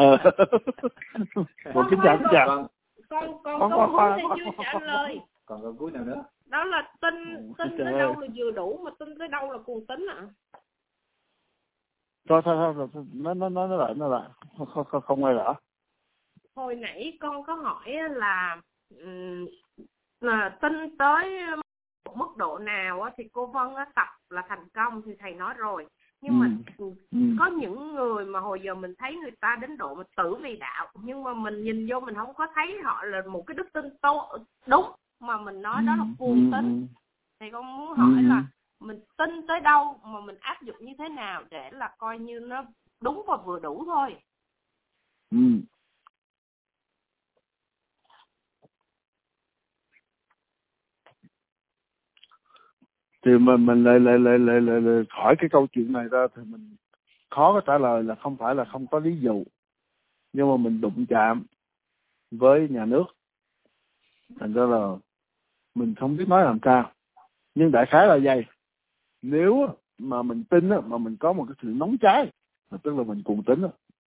Một kính chào, kính chào. Còn còn câu cuối thì chưa trả lời. Còn câu cuối nào nữa? Đó là tin tin tới đâu là vừa đủ, mà tin tới đâu là cuồng tín ạ? À? Thôi thôi thôi, thôi. nó nó nó lại nó lại không không không, không ai rõ. Hồi nãy con có hỏi là là tin tới một mức độ nào thì cô Vân tập là thành công thì thầy nói rồi, nhưng ừ. mà ừ. có những người mà hồi giờ mình thấy người ta đến độ mà tử vì đạo, nhưng mà mình nhìn vô mình không có thấy họ là một cái đức tin tốt đúng, mà mình nói đó là cuồng tín. Thì con muốn hỏi là mình tin tới đâu mà mình áp dụng như thế nào để là coi như nó đúng và vừa đủ thôi. Ừ. Thì mình mình lại lại lại lại lại hỏi cái câu chuyện này ra thì mình khó có trả lời, là không phải là không có ví dụ, nhưng mà mình đụng chạm với nhà nước, thành ra là mình không biết nói làm sao. Nhưng đại khái là vậy, nếu mà mình tin mà mình có một cái sự nóng cháy, tức là mình cuồng tín.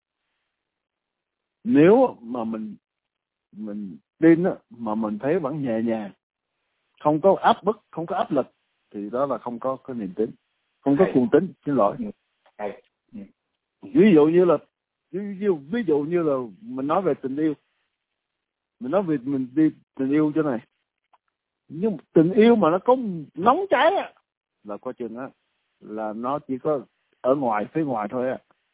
Nếu mà mình mình tin mà mình thấy vẫn nhẹ nhàng, không có áp bức, không có áp lực, thì đó là không có cái niềm tin, không có cuồng tín. Xin lỗi. Ví dụ như là ví dụ, ví dụ như là mình nói về tình yêu, mình nói về mình đi tình yêu chỗ này, nhưng tình yêu mà nó có nóng cháy á, là coi chừng á là nó chỉ có ở ngoài, phía ngoài thôi á.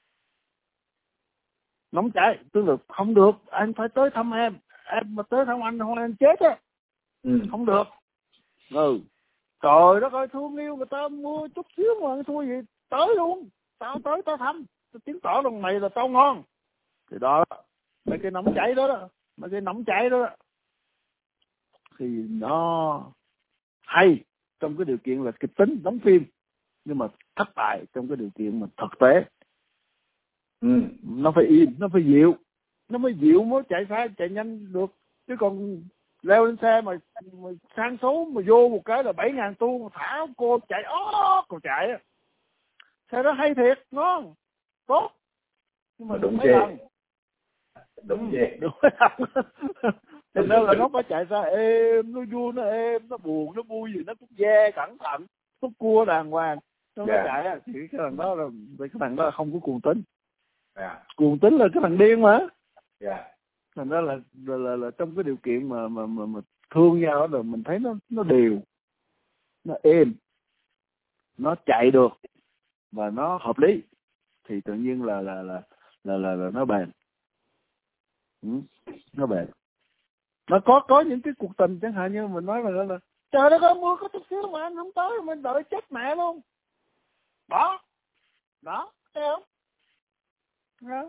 Nóng cháy tức là không được, anh phải tới thăm em, em mà tới thăm anh không anh chết á. ừ. Không được. Ừ. Trời đất ơi, thương yêu người ta mua chút xíu mà thua gì tới luôn, tao tới tao thăm, tao chứng tỏ lần này là tao ngon. Thì đó, mấy cái nóng cháy đó đó, mấy cái nóng cháy đó, đó thì nó hay trong cái điều kiện là kịch tính đóng phim, nhưng mà thất bại trong cái điều kiện mà thực tế. ừ. Nó phải im, nó phải dịu, nó mới dịu mới chạy xa chạy nhanh được. Chứ còn leo lên xe mà, mà sang số mà vô một cái là bảy ngàn tu, thả cô chạy ó cô chạy á, xe đó hay thiệt, ngon tốt, nhưng mà đúng mấy lần đúng vậy đúng mấy lần thì nó là nó phải chạy ra êm, nó vui, nó êm, nó buồn, nó vui gì nó cũng ve cẩn thận, nó cua đàng hoàng, nó yeah. Nó chạy á, thì cái thằng đó là cái thằng đó là không có cuồng tín. yeah. Cuồng tín là cái thằng điên mà. yeah. Thành ra là là, là là trong cái điều kiện mà mà mà, mà thương nhau đó, mình thấy nó nó đều, nó êm, nó chạy được và nó hợp lý, thì tự nhiên là là là là là, là nó bền. Ừ, nó bền. Nó có có những cái cuộc tình chẳng hạn như mình nói là là trời đất ơi, mưa có chút xíu mà anh không tới, mình đợi chết mẹ luôn. Đó đó, thấy không? Đó.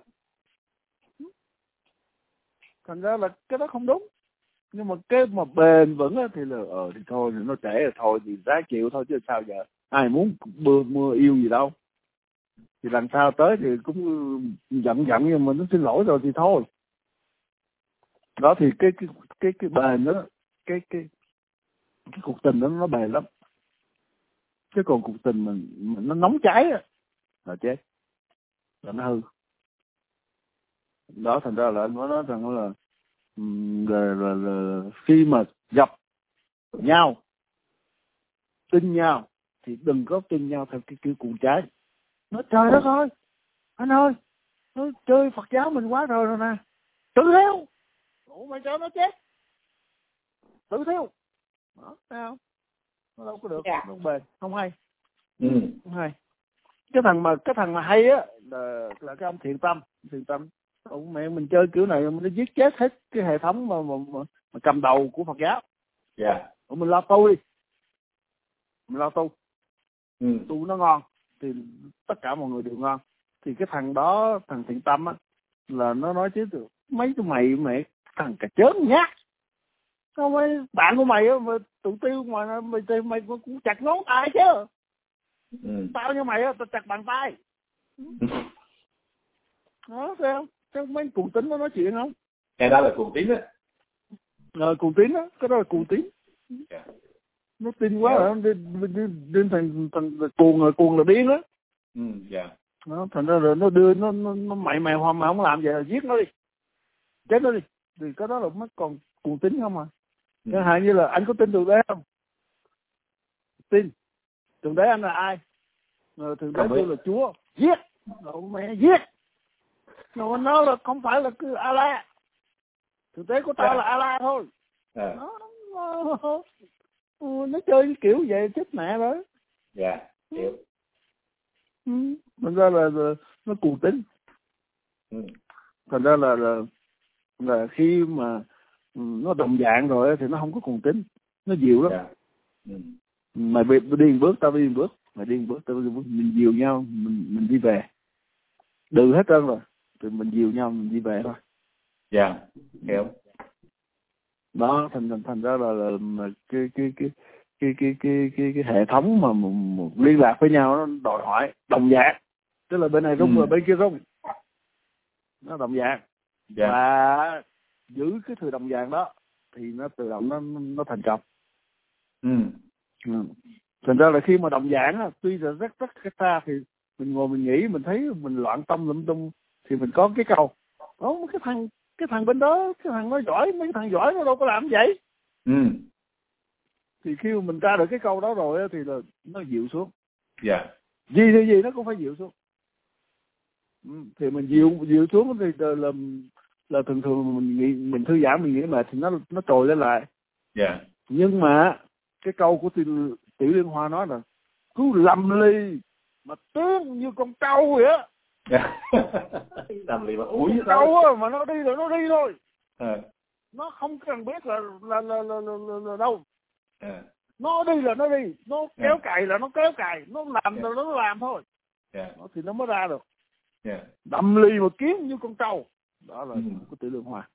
Thành ra là cái đó không đúng. Nhưng mà cái mà bền vững thì là ờ thì thôi, thì nó trễ rồi thôi, thì giá chịu thôi chứ sao giờ, ai muốn mưa mưa yêu gì đâu. Thì lần sau tới thì cũng giận giận nhưng mà nó xin lỗi rồi thì thôi. Đó thì cái cái cái cái bền đó, cái cái cái cuộc tình đó nó bền lắm. Chứ còn cuộc tình mình, mình nó nóng cháy á là chết, là nó hư. Đó thành ra là anh mới nói rằng là là, là, là khi mà gặp nhau, tin nhau thì đừng có tin nhau theo cái kiểu cuồng cháy. Nói trời đất ơi, anh ơi, nó chơi Phật giáo mình quá rồi rồi nè, tự theo. Ủa mày cho nó chết, tự theo. Đó, sao? Nó đâu có được, yeah. Nó không bền, không hay. Ừ. Không hay. Cái thằng mà cái thằng mà hay á là, là cái ông Thiện Tâm, Thiện Tâm. Ông mẹ mình chơi kiểu này mình nó giết chết hết cái hệ thống mà mà, mà, mà cầm đầu của Phật giáo. Dạ. Yeah. Ủa mình lo tu đi. Mình lo tu. Ừ. Tu nó ngon thì tất cả mọi người đều ngon. Thì cái thằng đó, thằng Thiện Tâm á, là nó nói chứ mấy cái mày mẹ thằng cà chớn nhát. Sao mấy bạn của mày á mà tự tiêu mà mày mày, mày cũng chặt ngón tay chứ. Ừ. Tao như mày á, tao chặt bàn tay. Đó, thấy không? Cái mấy cuồng tín nó nói chuyện không? Cái đó là cuồng tín á. Ờ, cuồng tín đó, cái đó là cuồng tín. Yeah. Nó tin quá rồi, nó điên thành thành cuồng rồi, cuồng là điên đó. Ừ, dạ. Nó thành ra rồi nó đưa nó nó, nó mày mày hoa mà không làm vậy là giết nó đi, chết nó đi. Thì cái đó là mất còn cuồng tín không à. Ừ. Chẳng hạn như là anh có tin Thượng Đế không? Tin. Thượng Đế anh là ai? Rồi Thượng Đế tôi là Chúa. Giết. Rồi mẹ giết. Rồi nó là không phải là cứ Allah. Thượng Đế của tao yeah. là Allah thôi. Yeah. Nó, nó, nó, nó chơi kiểu vậy chết mẹ rồi. Dạ, yeah, hiểu. Ừ. Thành ra là, là nó cuồng tín. Ừ. Thành ra là, là là khi mà nó đồng dạng rồi thì nó không có cuồng tín, nó dịu lắm. Yeah. Ừ. Mày đi một bước tao đi một bước, mày đi một bước tao đi một bước, mình dìu nhau, mình mình đi về. Đừ hết trơn rồi, thì mình dìu nhau mình đi về thôi. Dạ, yeah, hiểu. Đó thành thành ra là, là, là cái cái cái cái cái cái cái cái hệ thống mà một, một liên lạc với nhau nó đòi hỏi đồng dạng, tức là bên này rung ừ. rồi bên kia rung, nó đồng dạng. Yeah. Và giữ cái sự đồng dạng đó thì nó tự động nó nó thành công. Ừ. Ừ. Thành ra là khi mà đồng dạng á, tuy là rất rất cái xa thì mình ngồi mình nghĩ mình thấy mình loạn tâm lung tung thì mình có cái câu đó, cái thằng cái thằng bên đó cái thằng nó giỏi, mấy cái thằng giỏi nó đâu có làm vậy. Ừ. Thì khi mà mình ra được cái câu đó rồi á, thì là nó dịu xuống. Dạ. Yeah. Gì thì gì nó cũng phải dịu xuống. Ừ. Thì mình dịu dịu xuống thì là là, là thường thường mình nghĩ mình thư giãn mình nghĩ mà thì nó nó trồi lên lại. Dạ. Yeah. Nhưng mà cái câu của Tiểu, Tiểu Liên Hoa nói là cứ lầm lì mà tướng như con trâu vậy á. Lầm lì mà ủi như trâu á, mà nó đi rồi nó đi thôi. À. Nó không cần biết là là là là, là, là, là đâu. À. Nó đi là nó đi, nó kéo à. cày là nó kéo cày, nó làm yeah. là nó làm thôi. Yeah. Nó thì nó mới ra được. Yeah. Đầm lì mà kiếm như con trâu. Đó là ừ. của Tiểu Liên Hoa.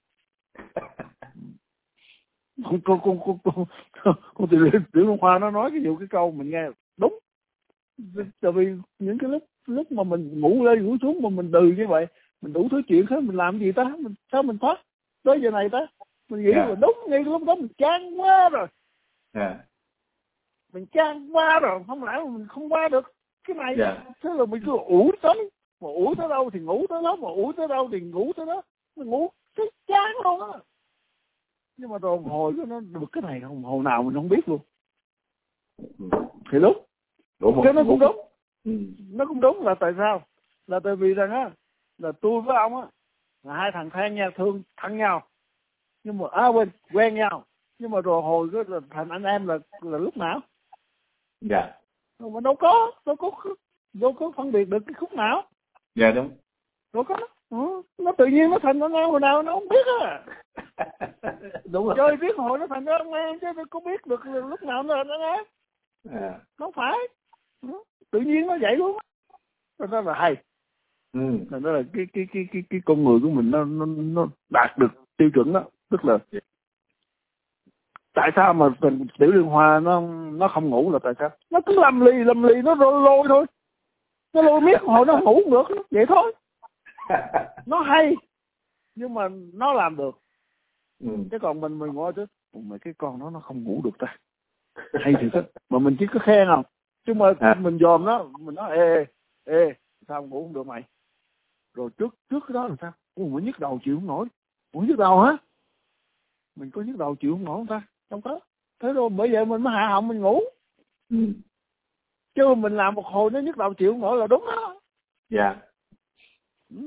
con con con con con con Tiểu Liên Tiểu Liên Hoa nó nói cái vụ cái câu mình nghe đúng. Tại vì những cái lúc lúc mà mình ngủ lên ngủ xuống mà mình đừ như vậy, mình đủ thứ chuyện hết, mình làm gì ta, mình sao mình thoát tới giờ này ta, mình nghĩ yeah. là đúng ngay lúc đó mình chán quá rồi. Yeah. Mình chán quá rồi, không lẽ mình không qua được cái này. Yeah. Thế là mình cứ ủ tới, mà ủ tới đâu thì ngủ tới đó, mà ủ tới đâu thì ngủ tới đó, mình ngủ cái chán luôn á. Nhưng mà rồi hồi nó được cái này không, hồi nào mình không biết luôn. Thì lúc đúng cái nó cũng đúng. Ừ. Nó cũng đúng là tại sao? Là tại vì rằng á là tôi với ông á là hai thằng thân nhau, thương thân nhau, nhưng mà à quên quen nhau, nhưng mà rồi hồi cái là thành anh em là là lúc nào? Dạ. Yeah. Mà đâu có đâu có đâu có phân biệt được cái khúc nào. Dạ yeah, đúng. Đâu có. Ừ. Nó tự nhiên nó thành anh em hồi nào nó không biết á. Đúng rồi. Chơi biết hồi nó thành anh em chứ tôi có biết được lúc nào nó thành anh em. À. Không phải. Ừ. Tự nhiên nó vậy luôn á. Đó là hay. Ừ. Đó là cái cái cái cái cái con người của mình nó nó nó đạt được tiêu chuẩn đó, tức là yeah. Tại sao mà Tiểu Liên Hoa nó nó không ngủ là tại sao? Nó cứ làm lì làm lì nó lôi, lôi thôi. Nó lôi miết hồi nó ngủ được vậy thôi. Nó hay nhưng mà nó làm được. Ừ. Cái còn mình mình ngồi chứ mà cái con nó nó không ngủ được ta. Hay thì thích mà mình chỉ có khen không. Chứ mà à. mình dòm nó, mình nói ê ê sao ngủ không được mày. Rồi trước trước cái đó là sao? Ủa mình nhức đầu chịu không nổi. Ủa nhức đầu hả? Mình có nhức đầu chịu không nổi không ta? Không có. Thế rồi bởi vậy mình mới hạ họng mình ngủ. Ừ. Chứ mình làm một hồi nó nhức đầu chịu không nổi là đúng đó. Dạ. Yeah. Ừ.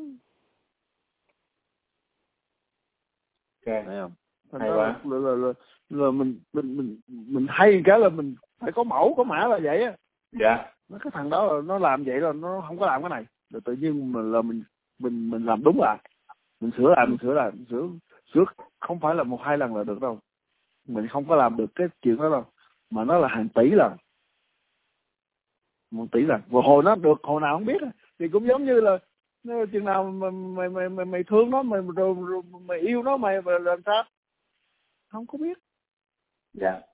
Ok. Thấy không? Thành hay quá. Là, là, là, là mình mình mình mình hay cái là mình phải có mẫu có mã là vậy á. Dạ. Yeah. Nó cái thằng đó là nó làm vậy rồi nó không có làm cái này. Rồi tự nhiên mình là mình mình mình làm đúng lại. Mình sửa lại mình sửa lại mình sửa sửa không phải là một hai lần là được đâu. Mình không có làm được cái chuyện đó đâu, mà nó là hàng tỷ lần, một tỷ lần. Và hồi nó được hồi nào không biết thì cũng giống như là chừng nào mày mày mày mày, mày thương nó mày rồi, rồi mày yêu nó mày mà làm sao không có biết. Dạ. Yeah.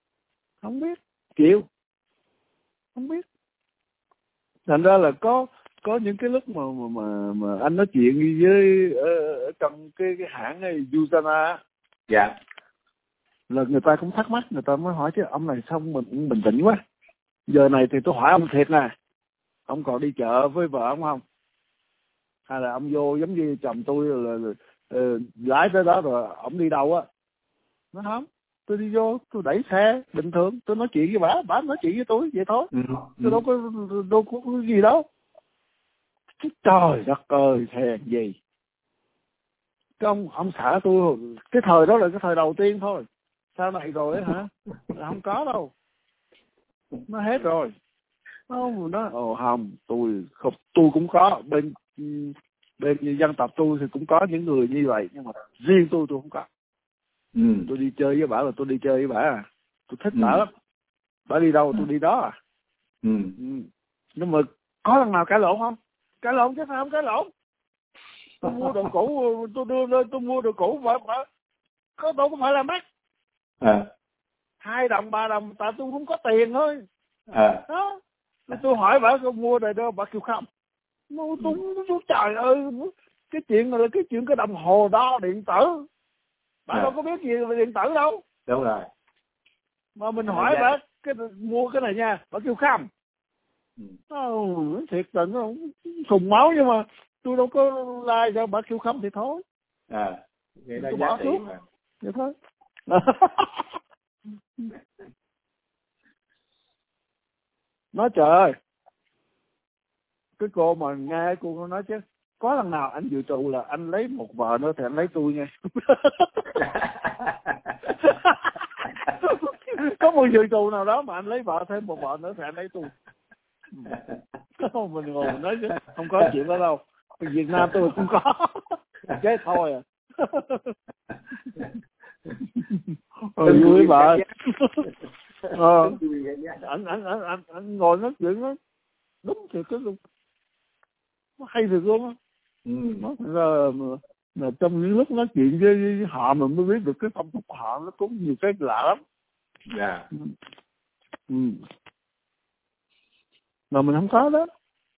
Không biết chịu không biết. Thành ra là có có những cái lúc mà mà mà, mà anh nói chuyện với ở, ở trong cái cái hãng Yuzana, dạ, là người ta cũng thắc mắc, người ta mới hỏi chứ ông này sao mình bình tĩnh quá. Giờ này thì tôi hỏi ông thiệt nè, ông còn đi chợ với vợ ông không? Hay là ông vô giống như chồng tôi là, là, là lái tới đó rồi ông đi đâu á? Nó không, tôi đi vô tôi đẩy xe bình thường, tôi nói chuyện với bà, bà nói chuyện với tôi vậy thôi. ừ, Tôi đâu có đâu có cái gì đâu. Trời đất ơi, hèn gì. Cái ông ông xã tôi, cái thời đó là cái thời đầu tiên thôi, sau này rồi ấy hả là không có đâu, nó hết rồi. Nó nói ồ không, tôi không, tôi cũng có bên bên dân tộc tôi thì cũng có những người như vậy, nhưng mà riêng tôi tôi không có. ừ. Tôi đi chơi với bà là tôi đi chơi với bà à. Tôi thích ừ. bà lắm, bà đi đâu tôi đi đó à. ừ. Ừ. Nhưng mà có lần nào cãi lộn không? Cãi lộn chứ sao không cãi lộn. Tôi mua đồ cũ, tôi đưa lên tôi mua đồ cũ mà, mà có đâu có phải là mắc. À. Hai đồng ba đồng tại tôi không có tiền thôi. À. Đó. Tôi, tôi hỏi bà có mua này đâu, bà kêu không. Nó tôi, tôi trời ơi, cái chuyện này là cái chuyện cái đồng hồ đo điện tử. Bà à. đâu có biết gì về điện tử đâu. Đúng rồi. Mà mình hỏi bà cái mua cái này nha, bà kêu không. Ừ. Oh, thiệt tình nó sùng máu, nhưng mà tôi đâu có like đâu, bà kêu không thì thôi. À, vậy là tôi giá bỏ trị xuống mà. vậy thôi. Nói trời ơi, cái cô mà nghe cô nói chứ có lần nào anh dự trù là anh lấy một vợ nữa thì anh lấy tôi nha. Có một dự trù nào đó mà anh lấy vợ thêm một vợ nữa thì anh lấy tôi. Không, mình ngồi mình nói chứ không có chuyện đó đâu. Việt Nam tôi cũng có. Chết thôi à. Ôi vui bà. Ờ, anh, anh, anh, anh, anh ngồi nói chuyện đó đúng thiệt cái luôn, nó hay thiệt luôn á. Ừ. Nó là, là trong những lúc nói chuyện với, với họ mình mới biết được cái phong tục họ, nó có nhiều cái lạ lắm. Dạ. Yeah. Ừ. Mà mình không có đó.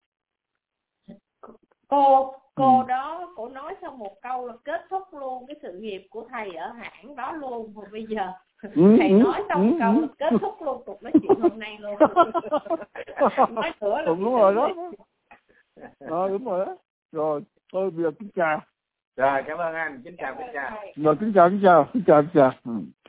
Cô cô ừ. đó cô nói xong một câu là kết thúc luôn cái sự nghiệp của thầy ở hãng đó luôn. Rồi bây giờ ừ, thầy ừ, nói xong ừ, câu ừ. là kết thúc luôn cuộc nói chuyện hôm nay luôn. Nói nữa là đúng rồi đó. Ờ, đúng rồi đó. Rồi tôi bây giờ kính chào. Rồi cảm ơn anh, kính chào kính chào. Rồi kính chào kính chào kính chào kính chào. Ừ.